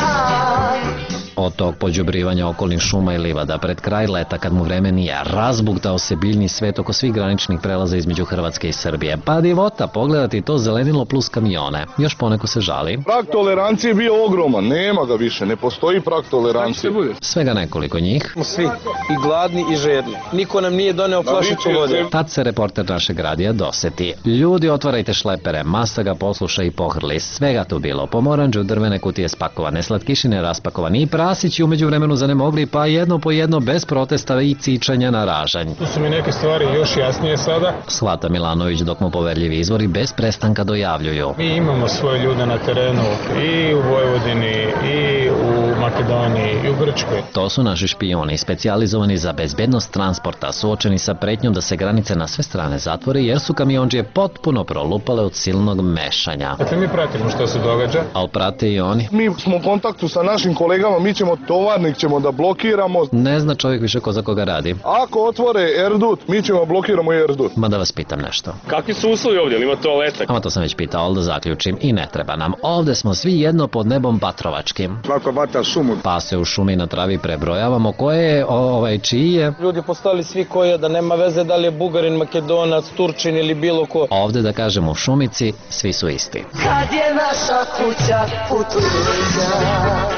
Od tog pođubrivanja okolnih šuma i livada pred kraj leta, kad mu vreme nije, razbuktao se biljni svet oko svih graničnih prelaza između Hrvatske i Srbije. Pa divota pogledati to zelenilo plus kamione. Još poneko se žali. Prag tolerancije je bio ogroman, nema ga više, ne postoji prag tolerancije. Svega nekoliko njih. Svi, i gladni i žedni. Niko nam nije doneo flašicu vode. Tad se reporter našeg radija doseti. Ljudi, otvarajte šlepere, masa ga posluša i pohrli. Svega tu bilo. Pomoranđe u drvene kutije spakovane, slatkišine raspakovane i prasići umeđu vremenu zanemogli, pa jedno po jedno bez protesta i cičanja na ražanj. Tu su mi neke stvari još jasnije sada. Shvata Milanović dok mu poverljivi izvori bez prestanka dojavljuju. Mi imamo svoje ljude na terenu i u Vojvodini, i u Makedoniji, i u Grčkoj. To su naši špijoni, specijalizovani za bezbednost transporta, suočeni sa pretnjom da se granice na sve strane zatvore, jer su kamionđije potpuno prolupale od silnog mešanja. Dakle, mi pratimo što se događa. Ali prate i oni. Mi smo u kontaktu sa našim kolegama, mi ćemo tovarnik ćemo da blokiramo. Ne zna čovjek više ko za koga radi. Ako otvore Erdut, mi ćemo blokiramo Erdut. Ma da vas pitam nešto. Kakvi su uslovi ovdje? Ili ima toaleta? Ama to sam već pitao, ali da zaključim i ne treba nam. Ovde smo svi jedno pod nebom Batrovačkim. Svako vata šumu. Pa se u šumi na travi prebrojavamo koje je, čiji je. Ljudi postali svi koje, da nema veze da li je Bugarin, Makedonac, Turčin ili bilo ko. Ovde da kažemo u šumici, svi su isti. Kad je naša kuća putuća.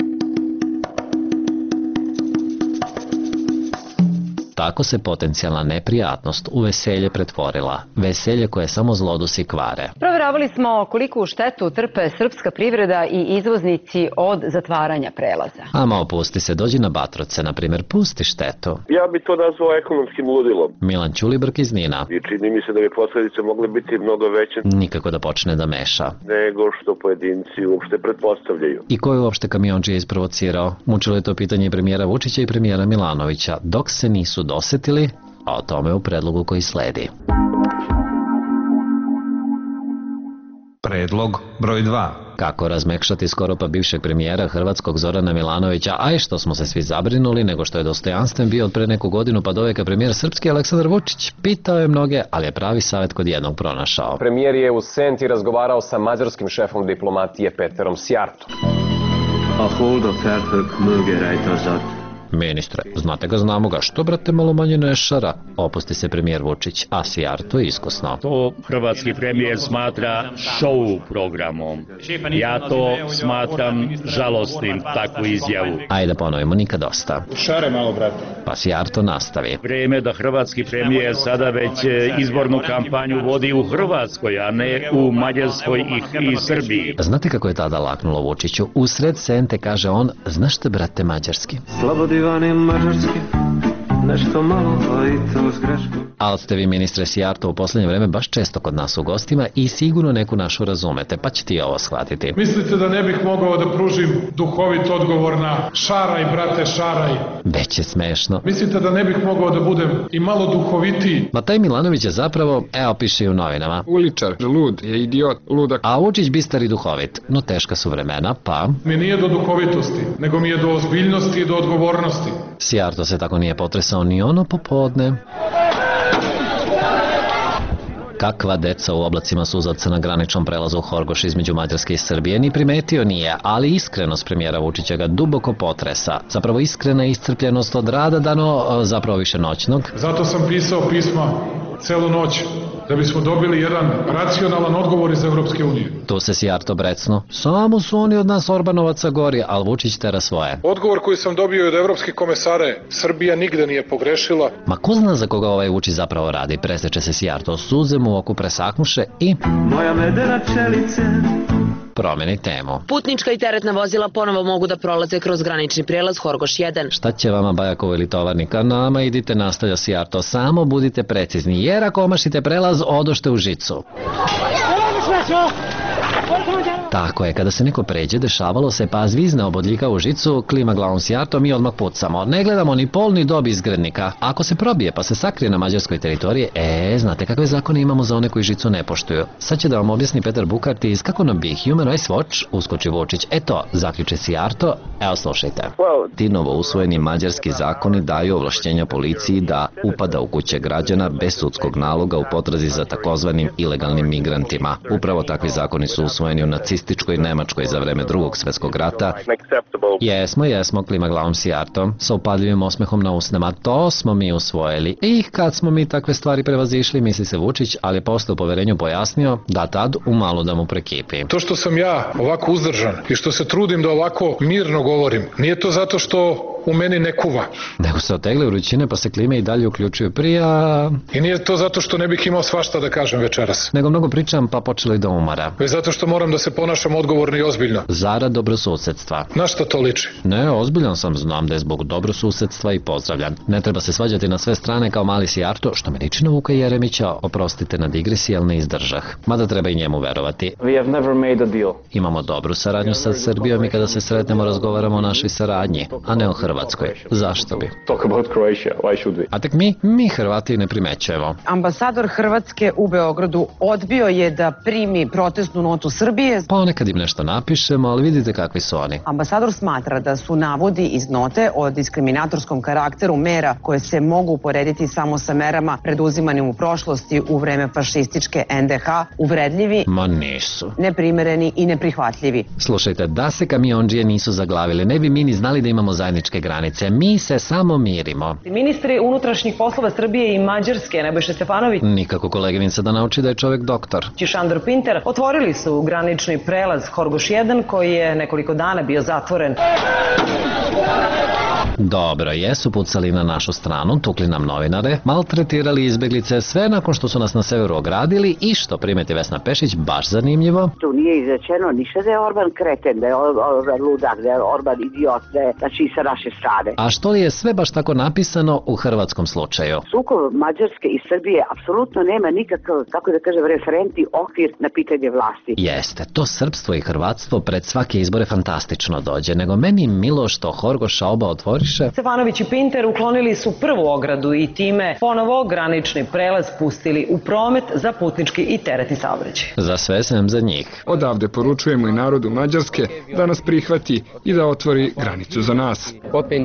Tako se potencijalna neprijatnost u veselje pretvorila. Veselje koje samo zlodusi kvare. Proveravali smo koliku štetu trpe srpska privreda i izvoznici od zatvaranja prelaza. Ama opusti se, dođi na Batrovce, na primjer, pusti štetu. Ja bi to nazvao ekonomskim ludilom. Milan Ćulibrk iz Nina. I čini mi se da bi posledice mogle biti mnogo veće. Nikako da počne da meša. Nego što pojedinci uopšte pretpostavljaju. I ko je uopšte kamionđije isprovocirao? Mučilo je to pitanje premijera Vučića i premijera Milanovića, dok se nisu dosetili, a o tome u predlogu koji sledi. Predlog broj 2. Kako razmekšati skoro pa bivšeg premijera hrvatskog Zorana Milanovića, a i što smo se svi zabrinuli, nego što je dostojanstven bio od pre neku godinu pa doveka premijer srpski Aleksandar Vučić. Pitao je mnoge, ali je pravi savjet kod jednog pronašao. Premijer je u Senti razgovarao sa mađarskim šefom diplomatije Peterom Szijjártom. A hold a felhők mögé rejt az Ministre, znate ga, znamo ga, što brate malo manje ne šara? Opusti se premijer Vučić, a Sijarto iskusno. To hrvatski premijer smatra show programom. Ja to smatram žalostnim, takvu izjavu. Ajde ponovimo, nikad dosta. Šare malo, brate. Pa Sijarto nastavi. Vreme da hrvatski premijer sada već izbornu kampanju vodi u Hrvatskoj, a ne u Mađarskoj i Srbiji. Znate kako je tada laknulo Vučiću? Usred sente kaže on, znaš te brate mađarski? Slobodivane mađarski, nešto malo, a i to s greškom. Ali ste vi, ministre Sijarto, u posljednje vreme baš često kod nas u gostima i sigurno neku našu razumete, pa ćete i ovo shvatiti. Mislite da ne bih mogao da pružim duhovit odgovor na šaraj, brate, šaraj? Već je smešno. Mislite da ne bih mogao da budem i malo duhovitiji? Ma taj Milanović je zapravo, evo piše i u novinama. Uličar, lud, je idiot, ludak. A Vučić bistar i duhovit, no teška su vremena, pa... Mi nije do duhovitosti, nego mi je do ozbiljnosti i do odgovornosti. Sijarto se tako nije potresao ni ono popodne. Kakva deca u oblacima suzavca na graničnom prelazu Horgoš između Mađarske i Srbije ni primetio nije, ali iskrenost premijera Vučića ga duboko potresa. Zapravo iskrena iscrpljenost od rada dano, zapravo više noćnog. Zato sam pisao pisma celu noć, da bismo dobili jedan racionalan odgovor iz Evropske unije. Tu se Sijarto brecnu. Samo su oni od nas Orbanovaca gori, ali Vučić tera svoje. Odgovor koji sam dobio od evropskih komesara je: Srbija nigde nije pogrešila. Ma ko zna za koga ovaj Vučić zapravo radi? Preseče se Sijarto, suze mu u oku presaknuše i... Moja medena čelice. Promeni temu. Putnička i teretna vozila ponovo mogu da prolaze kroz granični prijelaz Horgoš 1. Šta će vama Bajakovo ili tovarnika? Nama idite, nastavlja Sijarto, samo budite precizni, jer ako omašite prelaz, odošte u žicu. Tako je, kada se neko pređe, dešavalo se, pa zvizne obodljika u žicu, klima glavom Sijarto, mi odmah pucamo. Ne gledamo ni pol ni dob izgrednika. Ako se probije pa se sakrije na mađarskoj teritoriji, znate kakve zakone imamo za one koji žicu ne poštuju. Sad će da vam objasni Petar Bukartis kako nam bi Human Rights Watch uskoči Vučić. Eto, zaključe Sijarto, evo slušajte. Ti novo usvojeni mađarski zakoni daju ovlašćenja policiji da upada u kuće građana bez sudskog naloga u potrazi za takozvanim ilegalnim migrantima. Upravo takvi zakoni su usvojeni u nacističkoj Nemačkoj za vreme Drugog svjetskog rata. Jesmo, klima glavom Sijarto, sa upadljivim osmehom na usnama, to smo mi usvojili. I kad smo mi takve stvari prevazišli, misli se Vučić, ali je posle u poverenju pojasnio da tad umalo da mu prekipi. To što sam ja ovako uzdržan i što se trudim da ovako mirno govorim, nije to zato što u meni ne kuva. Nego se otegle vrućine pa se klime i dalje uključuju prija... I nije to zato što ne bih imao svašta da kažem večeras. Nego mnogo pričam pa počeli da umara. Već zato što moram da se ponašam odgovorno i ozbiljno. Zarad dobrosusedstva. Na šta to liči? Ne, ozbiljan sam, znam da je zbog dobrosusedstva i pozdravljan. Ne treba se svađati na sve strane kao mali Sijarto, što me liči na Vuka Jeremića, oprostite na digresiji, ali ne izdržah. Mada treba i njemu verovati. Imamo dobru saradnju sa Srbijom i kada se sretnemo razgovaramo o našoj saradnji, a ne o Hrvatskoj. Zašto bi? A tek mi Hrvati ne primećujemo. Ambasador Hrvatske u Beogradu odbio je da primi protestnu notu Srbije. Ponekad im nešto napišemo, ali vidite kakvi su oni. Ambasador smatra da su navodi iz note o diskriminatorskom karakteru mera koje se mogu uporediti samo sa merama preduzimanim u prošlosti u vreme fašističke NDH uvredljivi, ma nisu, neprimereni i neprihvatljivi. Slušajte, da se kamiondžije nisu zaglavili, ne bi mi ni znali da imamo zajedničke granice. Mi se samo mirimo. Ministri unutrašnjih poslova Srbije i Mađarske, Nebojša Stefanović, nikako koleginica da nauči da je čovjek doktor, i Šandor Pinter otvorili su granični prelaz Horgoš 1 koji je nekoliko dana bio zatvoren. Dobro, jesu pucali na našu stranu, tukli nam novinare, maltretirali izbeglice, sve nakon što su nas na severu ogradili i što primeti Vesna Pešić, baš zanimljivo. Tu nije izrečeno ništa da je Orban kreten, da je Orban ludak, da je Orban idiot, da je sa naše strane. A što li je sve baš tako napisano u hrvatskom slučaju? Sukob Mađarske i Srbije apsolutno nema nikakav, kako da kažem, referentni okvir na pitanje vlasti. Jeste, to srpstvo i hrvatstvo pred svake izbore fantastično dođe, nego meni milo što Horgoša oba otvoriše. Stefanović i Pinter uklonili su prvu ogradu i time ponovo granični prelaz pustili u promet za putnički i teretni saobraćaj. Za sve sem za njih. Odavde poručujemo i narodu Mađarske da nas prihvati i da otvori granicu za nas.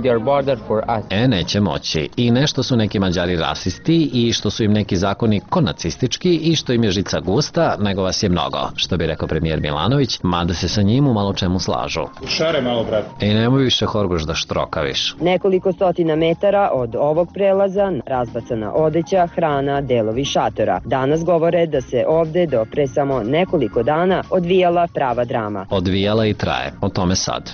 Neće moći. I nešto su neki Mađari rasisti i što su im neki zakoni konacistički i što im je žica gusta, nego vas je mnogo, što bi rekao premijer Milanović, mada se sa njim u malo čemu slažu. Šare malo, brat. I nemoj više Horgoš da štrokaviš. Niš. Nekoliko stotina metara od ovog prelaza razbacana odeća, hrana, delovi šatora. Danas govore da se ovde do pre samo nekoliko dana odvijala prava drama. Odvijala i traje. O tome sad.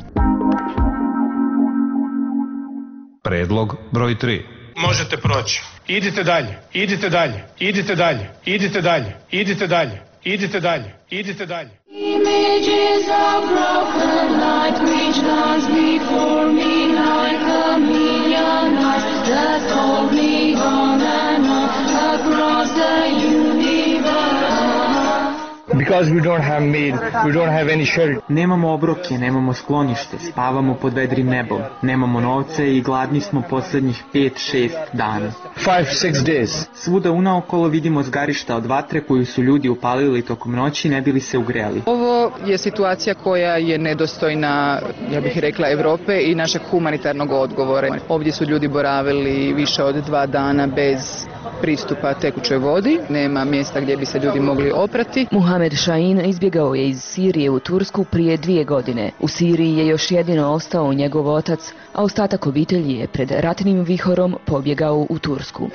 Predlog broj 3. Možete proći. Idite dalje, idite dalje, idite dalje, idite dalje, idite dalje, idite dalje, idite dalje. Images of broken light which dance before me like a million eyes that hold me on and on across the universe. Because we don't have meal, we don't have any shelter. Nemamo obroke, nemamo sklonište, spavamo pod vedrim nebom. Nemamo novce i gladni smo poslednjih 5-6 dana. 5-6 days. Svuda unaokolo vidimo zgarišta od vatre koju su ljudi upalili tokom noći ne bili se ugreli. Ovo je situacija koja je nedostojna, ja bih rekla, Evrope i našeg humanitarnog odgovora. Ovdje su ljudi boravili više od 2 dana bez pristupa tekućoj vodi, nema mjesta gdje bi se ljudi mogli oprati. Muhamed Šahin izbjegao je iz Sirije u Tursku prije 2 godine. U Siriji je još jedino ostao njegov otac, a ostatak obitelji je pred ratnim vihorom pobjegao u Tursku.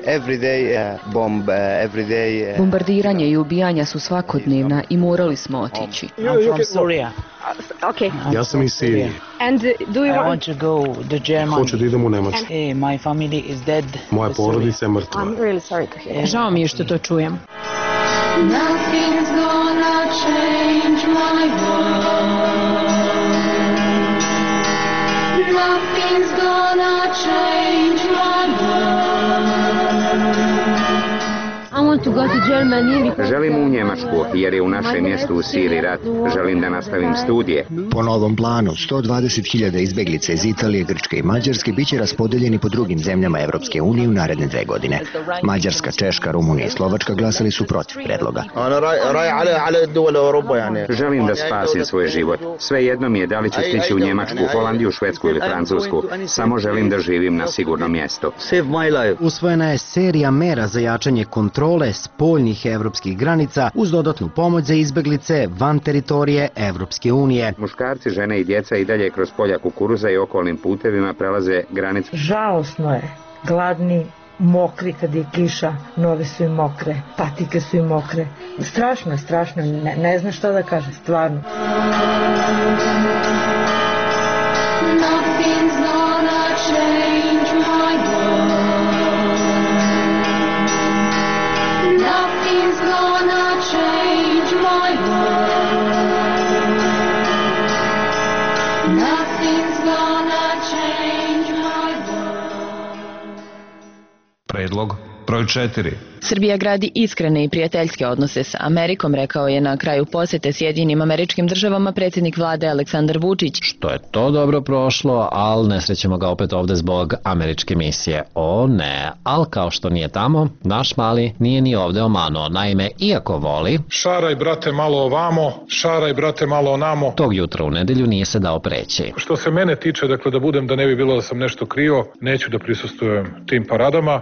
Bombardiranje i ubijanja su svakodnevna i morali smo otići. Okay. Ja sam iz Sirije. And do you want to go to Germany? Hoću da idem u Nemačku. My family is dead. Moja porodica je mrtva. I'm really sorry to hear. Žao mi je što to čujem. Nothing's gonna change my world. Nothing's gonna change my world. I want to go to Germany. Želim u Njemačku jer je u našem mjestu u Siriji rat. Želim da nastavim studije. Po novom planu, 120.000 izbeglica iz Italije, Grčke i Mađarske biće raspodeljeni po drugim zemljama Evropske unije u naredne 2 godine. Mađarska, Češka, Rumunija i Slovačka glasali su protiv predloga. Želim da spasim svoj život. Svejedno mi je da li ću stići u Njemačku, Holandiju, Švedsku ili Francusku. Samo želim da živim na sigurnom mjestu. Usvojena je serija mera za jačanje kontrole spoljnih evropskih granica uz dodatnu pomoć za izbeglice van teritorije Evropske unije. Muškarci, žene i djeca i dalje kroz polja kukuruza i okolnim putevima prelaze granicu. Žalosno je, gladni, mokri kad je kiša, noge su im mokre, patike su im mokre. Strašno je, strašno, ne znam šta da kažem, stvarno. Nothing's gonna change my world. Nothing's gonna change my world. Nothing's gonna change my world. Predlog broj 4. Srbija gradi iskrene i prijateljske odnose sa Amerikom, rekao je na kraju posete Sjedinjenim Američkim Državama predsjednik vlade Aleksandar Vučić. Što je to dobro prošlo, ali ne srećemo ga opet ovde zbog američke misije. O ne, ali kao što nije tamo, naš mali nije ni ovde omanuo. Naime, iako voli... Šaraj brate malo ovamo, šaraj brate malo onamo. Tog jutra u nedelju nije se dao preći. Što se mene tiče, dakle da budem da ne bi bilo da sam nešto krio, neću da prisustvujem tim paradama.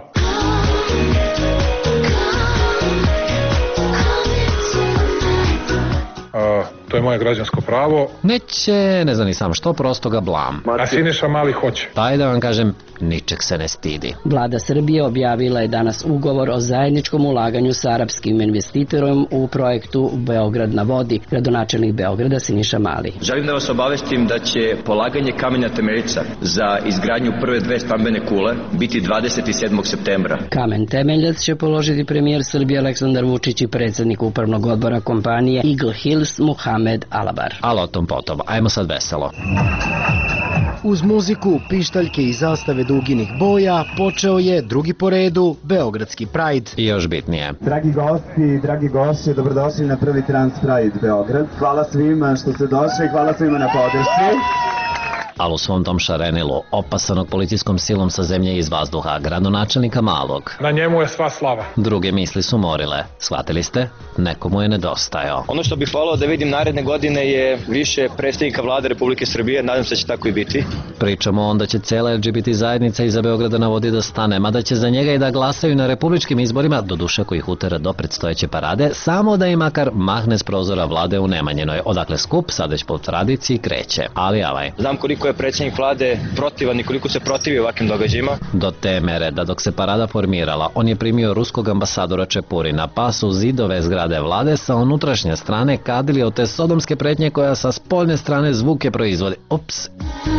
To je moje građansko pravo. Neće, ne znam ni sam što, prosto ga blam. A Siniša Mali hoće. Pa da vam kažem, ničeg se ne stidi. Vlada Srbije objavila je danas ugovor o zajedničkom ulaganju sa arapskim investitorom u projektu Beograd na vodi. Gradonačelnik Beograda Siniša Mali. Želim da vas obavestim da će polaganje kamena temeljica za izgradnju prve 2 stambene kule biti 27. septembra. Kamen temeljac će položiti premijer Srbije Aleksandar Vučić i predsjednik upravnog odbora kompanije Eagle Hills Muhamed Alabar. Ali o tom potom, ajmo sad veselo. Uz muziku, pištaljke i zastave duginih boja počeo je drugi po redu Beogradski Pride. I još bitnije. Dragi gosti, dobrodošli na prvi Trans Pride Beograd. Hvala svima što ste došli i hvala svima na podršci. Ali u svom tom šarenilu, opasanog policijskom silom sa zemlje iz vazduha, gradonačelnika Malog. Na njemu je sva slava. Druge misli su morile. Shvatili ste? Nekomu je nedostajao. Ono što bih volao da vidim naredne godine je više predstavnika vlade Republike Srbije, nadam se da će tako i biti. Pričamo onda će cela LGBT zajednica iza Beograda na vodi da stane, mada će za njega i da glasaju na republičkim izborima, do duše koji ih utera do predstojeće parade, samo da im makar mahne s prozora vlade u Nemanjinoj, odakle skup sad već po tradiciji kreće. Ali avaj. Znam koliko koliko je predsjednik vlade protivan i koliko se protivi ovakvim događajima. Do te mere da dok se parada formirala, on je primio ruskog ambasadora Čepurina, pa su zidove zgrade vlade sa unutrašnje strane kadili od te sodomske pretnje koja sa spoljne strane zvuke proizvodi. Ups!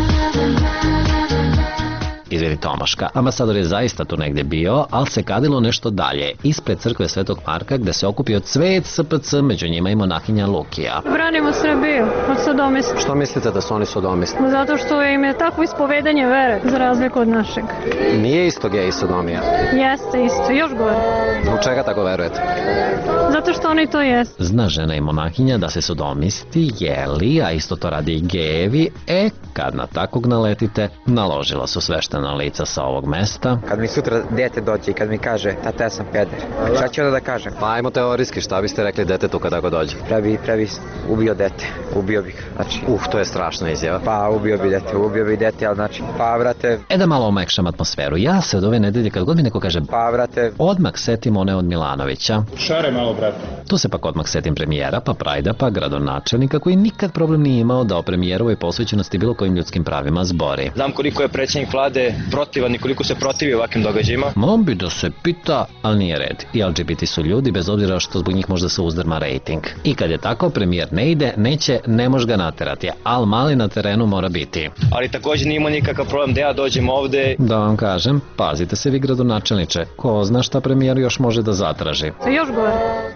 Izvini Tomaška, ambasador je zaista tu negdje bio, ali se kadilo nešto dalje, ispred crkve Svetog Marka gde se okupio cvet SPC, među njima i monahinja Lukija. Branimo Srbiju od sodomista. Što mislite da su oni sodomisti? Zato što im je takvo ispovedanje vere, za razliku od našeg. Nije isto gej i sodomija? Jeste isto, još gore. Zbog čega tako verujete? Zato što oni to jesu. Zna žena i monahinja da se sodomisti jeli, a isto to radi i gejevi, kad na takvog naletite, naložila su sveštena lica sa ovog mesta. Kad mi sutra dete dođe i kad mi kaže, tata ja sam peder, šta ću onda da kažem? Pa ajmo teorijski, šta biste rekli detetu kada go dođe? Previ, ubio dete, ubio bih, znači. To je strašna izjava. Pa ubio bi dete, ali znači, pa brate. Da malo omekšam atmosferu, ja se od ove nedelje kad god mi neko kaže, pa brate, odmah setim one od Milanovića. Šare malo, brate. Tu se pak odmah setim premijera, pa Prajda, pa gradonačelnika koji nikad problem nije imao da o premijerovoj posvećenosti bilo kojim ljudskim pravima zbori. Znam koliko je predsjednik vlade protivan i koliko se protivi ovakvim događajima. On bi da se pita, ali nije red. I LGBT su ljudi, bez obzira što zbog njih možda se uzdrma rejting. I kad je tako, premijer ne ide, neće, ne može ga naterati, ali mali na terenu mora biti. Ali također nije imao nikakav problem da ja dođem ovde. Da vam kažem, pazite se vi gradonačelniče, ko zna šta premijer još može da zatraži. Još gore.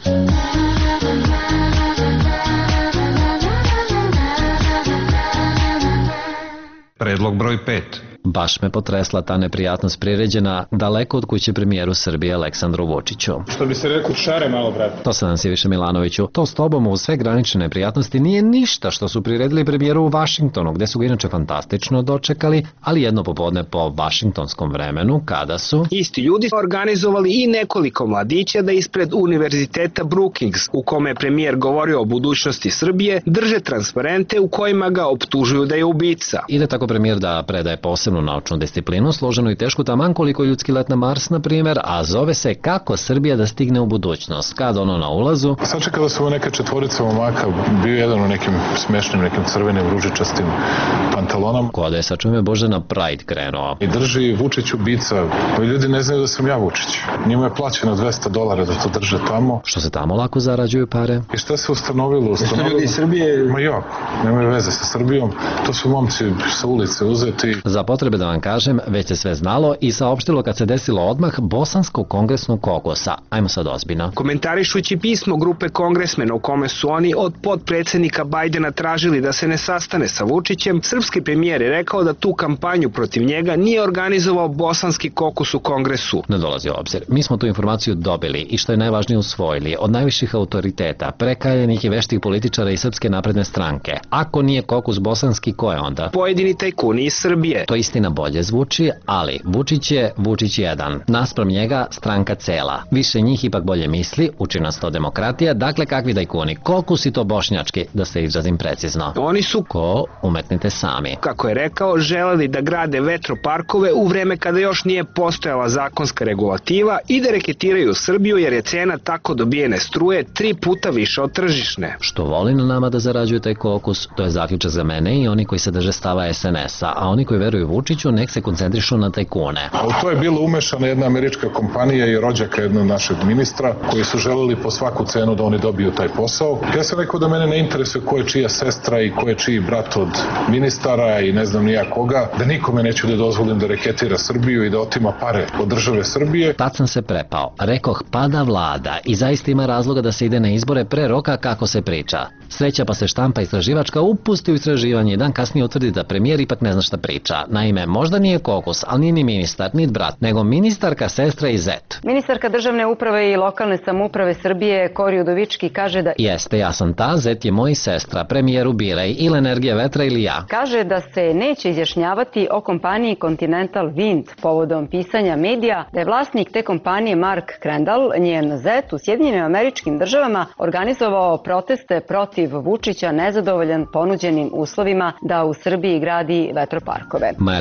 Predlog broj 5. Baš me potresla ta neprijatnost priređena daleko od kuće premijeru Srbije Aleksandru Vučiću. Što bi se rekao, šare malo, brate. To se nam Siviša Milanoviću. To s tobom uz sve granične neprijatnosti nije ništa što su priredili premijeru u Vašingtonu, gde su ga inače fantastično dočekali, ali jedno popodne po vašingtonskom vremenu, kada su isti ljudi organizovali i nekoliko mladića da ispred univerziteta Brookings, u kome je premijer govorio o budućnosti Srbije, drže transparente u kojima ga optužuju da je ubica. Ide tako premijer da predaje posebnu naučnu disciplinu, složenu i tešku taman koliko ljudski let na Mars, na primjer, a zove se Kako Srbija da stigne u budućnost. Kad ono na ulazu... Sačekala su neka četvorica momaka, bio jedan u nekim smešnim, nekim crvenim, ružičastim pantalonama. Koda je, sačume Bože, na Pride krenuo. I drži Vučić ubica. Ovi ljudi ne znaju da sam ja Vučić. Njima je plaćeno $200 da to drže tamo. Što se tamo lako zarađuju pare? I šta se ustanovilo? Ljudi iz Srbije... Ma jo, nemaju veze sa Srbijom. To su momci sa ulice uzeti. Za potrebe da vam kažem, već se sve znalo i saopštilo kad se desilo odmah Bosanskog kongresnog kokosa. Ajmo sad ozbiljno. Komentarišući pismo grupe kongresmena u kome su oni od potpredsjednika Bajdena tražili da se ne sastane sa Vučićem, srpski premijer je rekao da tu kampanju protiv njega nije organizovao Bosanski kokos u kongresu. Ne dolazi u obzir. Mi smo tu informaciju dobili i što je najvažnije usvojili od najviših autoriteta, prekaljenih i veštih političara iz Srpske napredne stranke. Ako nije kokus bosanski, ko je onda? Pojedini tajkuni iz Srbije. To istina bolje zvuči, ali Vučić jedan. Naspram njega stranka cela. Više njih ipak bolje misli, uči nas to demokratija, dakle kakvi tajkuni. Koliko si to bošnjački, da se izrazim precizno. Oni su, ko umetnite sami. Kako je rekao, želeli da grade vetroparkove u vreme kada još nije postojala zakonska regulativa i da reketiraju Srbiju jer je cena tako dobijene struje 3 puta više od tržišne. Što voli na nama da zarađuje taj kokus, to je zaključak za mene i oni koji se drže stava SNS-a, a oni koji veruju Vučiću nek se koncentrišu na tajkune. A u to je bilo umešana jedna američka kompanija i rođaka jednog našeg ministra koji su želeli po svaku cenu da oni dobiju taj posao. Ja sam rekao da mene ne interesuje ko je čija sestra i ko je čiji brat od ministara i ne znam nija koga, da nikome neću da dozvolim da reketira Srbiju i da otima pare od države Srbije. Tad sam se prepao. Rekoh pada vlada i zaista ima razloga da se ide na izbore pre roka kako se priča. Sreća pa se štampa istraživačka upusti u istraživanje i dan kasnije utvrdi da premijer ipak ne zna šta priča. Naime, možda nije kokus, ali nije ni ministar, ni brat, nego ministarka, sestra i zet. Ministarka državne uprave i lokalne samouprave Srbije Kori Udovički kaže da... Jeste, ja sam ta, zet je moj sestra, premijeru biraj, ili Energija vetra ili ja. Kaže da se neće izjašnjavati o kompaniji Continental Wind povodom pisanja medija da je vlasnik te kompanije Mark Crandall, njen zet u Sjedinjenim Američkim Državama, organizovao proteste protiv Vučića nezadovoljan ponuđenim uslovima da u Srbiji gradi vetroparkove. Ma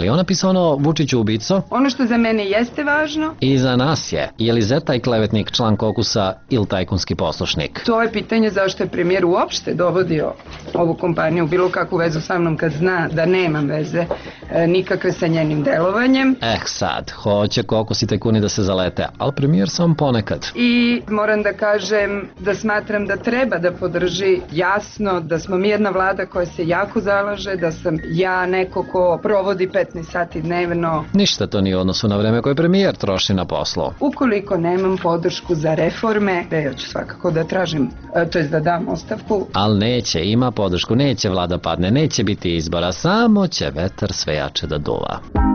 li ona pisao ono Vučiću ubico? Ono što za mene jeste važno... I za nas je li Zeta i klevetnik član Kokusa ili tajkunski poslušnik? To je pitanje zašto je premijer uopšte dovodio ovu kompaniju u bilo kakvu vezu sa mnom kad zna da nemam veze nikakve sa njenim delovanjem. Sad, hoće Kokus i tajkuni da se zalete, ali premijer sam ponekad. I moram da kažem da smatram da treba da podrži jasno da smo mi jedna vlada koja se jako zalaže, da sam ja neko ko provodi 15 sati dnevno. Ništa to nije u odnosu na vreme koje premijer troši na poslu. Ukoliko nemam podršku za reforme, ja ću svakako da tražim, to jest da dam ostavku. Ali neće, ima podršku, neće vlada padne, neće biti izbora, samo će vetar sve jače da duva.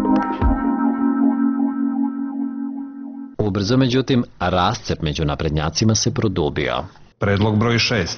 Ubrzo, međutim, rascep među naprednjacima se produbio. Predlog broj 6.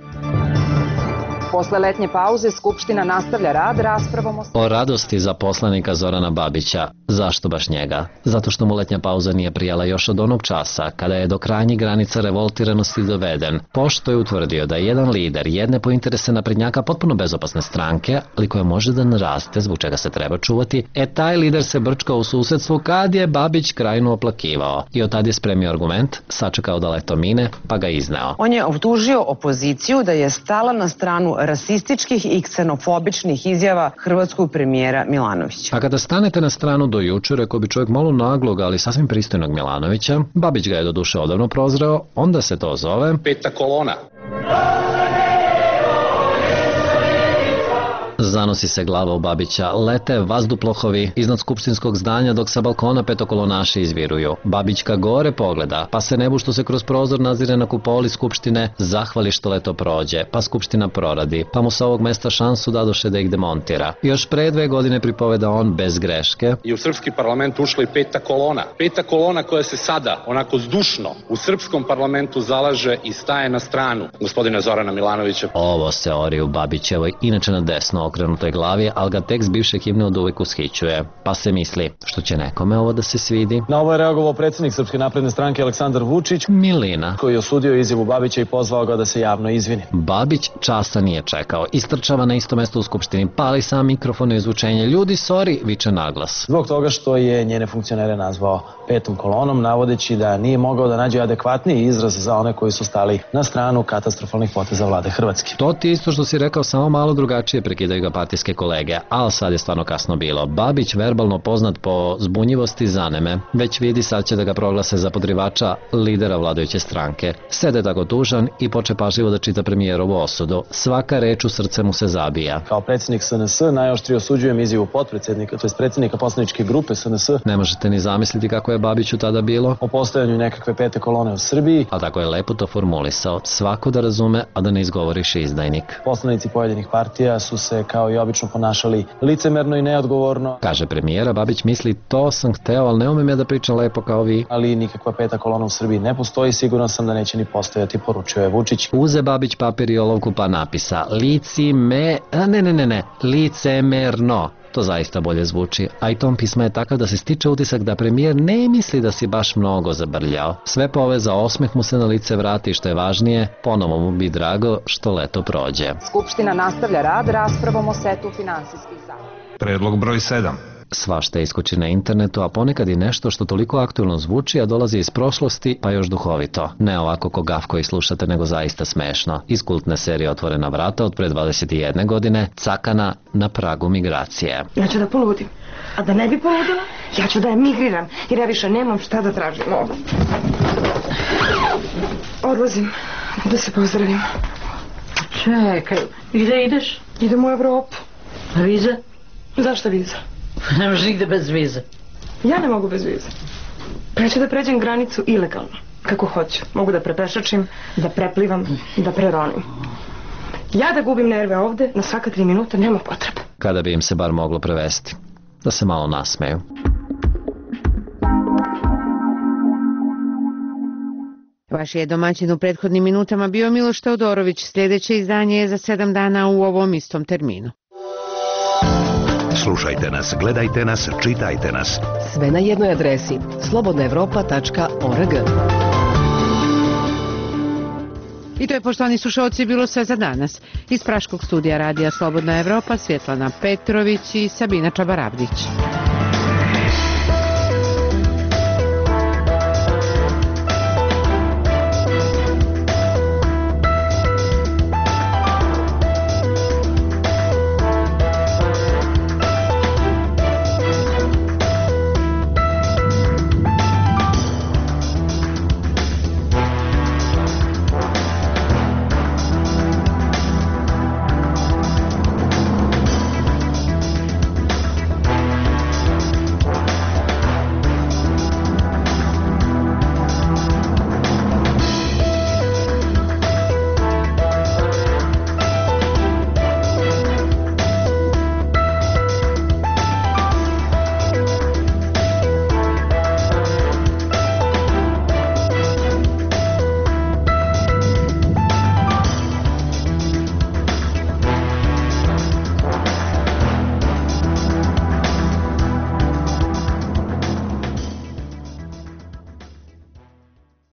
Posle letnje pauze Skupština nastavlja rad raspravom o radosti zaposlenika Zorana Babića. Zašto baš njega? Zato što mu letnja pauza nije prijala još od onog časa kada je do krajnjih granica revoltiranosti doveden, pošto je utvrdio da je jedan lider jedne po interese naprednjaka potpuno bezopasne stranke, ali koja može da naraste, zbog čega se treba čuvati, taj lider se brčkao u susedstvu kad je Babić krajnu oplakivao. I od tad je spremio argument, sačekao da leto mine, pa ga izneo. On je optužio opoziciju da je stala na stranu rasističkih i ksenofobičnih izjava hrvatskog premijera Milanovića. A kada stanete na stranu do juče, rekao bi čovjek malo naglog, ali sasvim pristojnog Milanovića, Babić ga je doduše odavno prozreo, onda se to zove peta kolona. Zanosi se glava u Babića, lete vazduplohovi iznad skupštinskog zdanja dok sa balkona petokolonaši izviruju. Babić ka gore pogleda, pa se nebu što se kroz prozor nazire na kupoli skupštine, zahvali što leto prođe, pa skupština proradi, pa mu sa ovog mesta šansu dadoše da ih demontira. Još pre 2 godine pripoveda on bez greške. I u srpski parlament ušla i peta kolona. Peta kolona koja se sada, onako zdušno, u srpskom parlamentu zalaže i staje na stranu gospodina Zorana Milanovića. Ovo se ori u Babićevoj, inače na desno okrenutoj glavi, ali ga tekst bivše himne od uvek ushićuje. Pa se misli, što će nekome ovo da se svidi? Na ovo je reagovao predsjednik Srpske napredne stranke Aleksandar Vučić, Milina, koji je osudio izjavu Babića i pozvao ga da se javno izvini. Babić časa nije čekao, istrčava na isto mesto u skupštini, pali sam mikrofon i izvučenje. Ljudi, sorry, viče naglas. Zbog toga što je njene funkcionere nazvao petom kolonom, navodeći da nije mogao da nađe adekvatniji izraz za one koji su stali na stranu katastrofalnih poteza vlade Hrvatske. To ti isto što si rekao, samo malo drugačije prekidaju ga partijske kolege, ali sad je stvarno kasno bilo. Babić, verbalno poznat po zbunjivosti, zaneme. Već vidi, sad će da ga proglase za podrivača lidera vladajuće stranke. Sede tako tužan i poče pažljivo da čita premijerovu osudu. Svaka reč u srce mu se zabija. Kao predsjednik SNS najoštrije osuđujem izjavu potpredsjednika, to je predsjednika poslaničke grupe SNS. Ne možete ni zamisliti kako je Babiću tada bilo. O postojanju nekakve pete kolone u Srbiji. A tako je lepo to formulisao. Svako da razume, a da ne izgovoriš izdajnik. Poslanici pojedinih partija su se kao i obično ponašali licemerno i neodgovorno. Kaže premijera, Babić misli, to sam hteo, ali ne umem ja da pričam lepo kao vi. Ali nikakva peta kolona u Srbiji ne postoji, siguran sam da neće ni postojati, poručio je Vučić. Uze Babić papir i olovku pa napisa licemerno. To zaista bolje zvuči, a i ton pisma je takav da se stiče utisak da premijer ne misli da si baš mnogo zabrljao. Sve poveza, osmeh mu se na lice vrati, što je važnije, ponovo mu bi drago što leto prođe. Skupština nastavlja rad raspravom o setu finansijskih zakona. Predlog broj 7. Svašta iskoči na internetu, a ponekad i nešto što toliko aktualno zvuči, a dolazi iz prošlosti, pa još duhovito. Ne ovako ko gaf koji slušate, nego zaista smešno. Iz kultne serije Otvorena vrata od pre 21 godine, Cakana na pragu migracije. Ja ću da poludim, a da ne bi poludila, ja ću da je migriram, jer ja više nemam šta da tražim ovdje. Odlazim, da se pozdravim. Čekaj, gde ideš? Idem u Evropu. A viza? Zašto viza? Ne možeš nigde bez vize. Ja ne mogu bez vize. Preću da pređem granicu ilegalno, kako hoću. Mogu da prepešačim, da preplivam, da preronim. Ja da gubim nerve ovde, na svaka 3 minuta, nema potrebe. Kada bi im se bar moglo prevesti. Da se malo nasmeju. Vaš je domaćin u prethodnim minutama bio Miloš Teodorović. Sljedeće izdanje je za 7 dana u ovom istom terminu. Slušajte nas, gledajte nas, čitajte nas. Sve na jednoj adresi slobodnaevropa.org. I to je, poštovani slušalci, bilo sve za danas. Iz Praškog studija radija Slobodna Evropa, Svjetlana Petrović i Sabina Čabaravdić.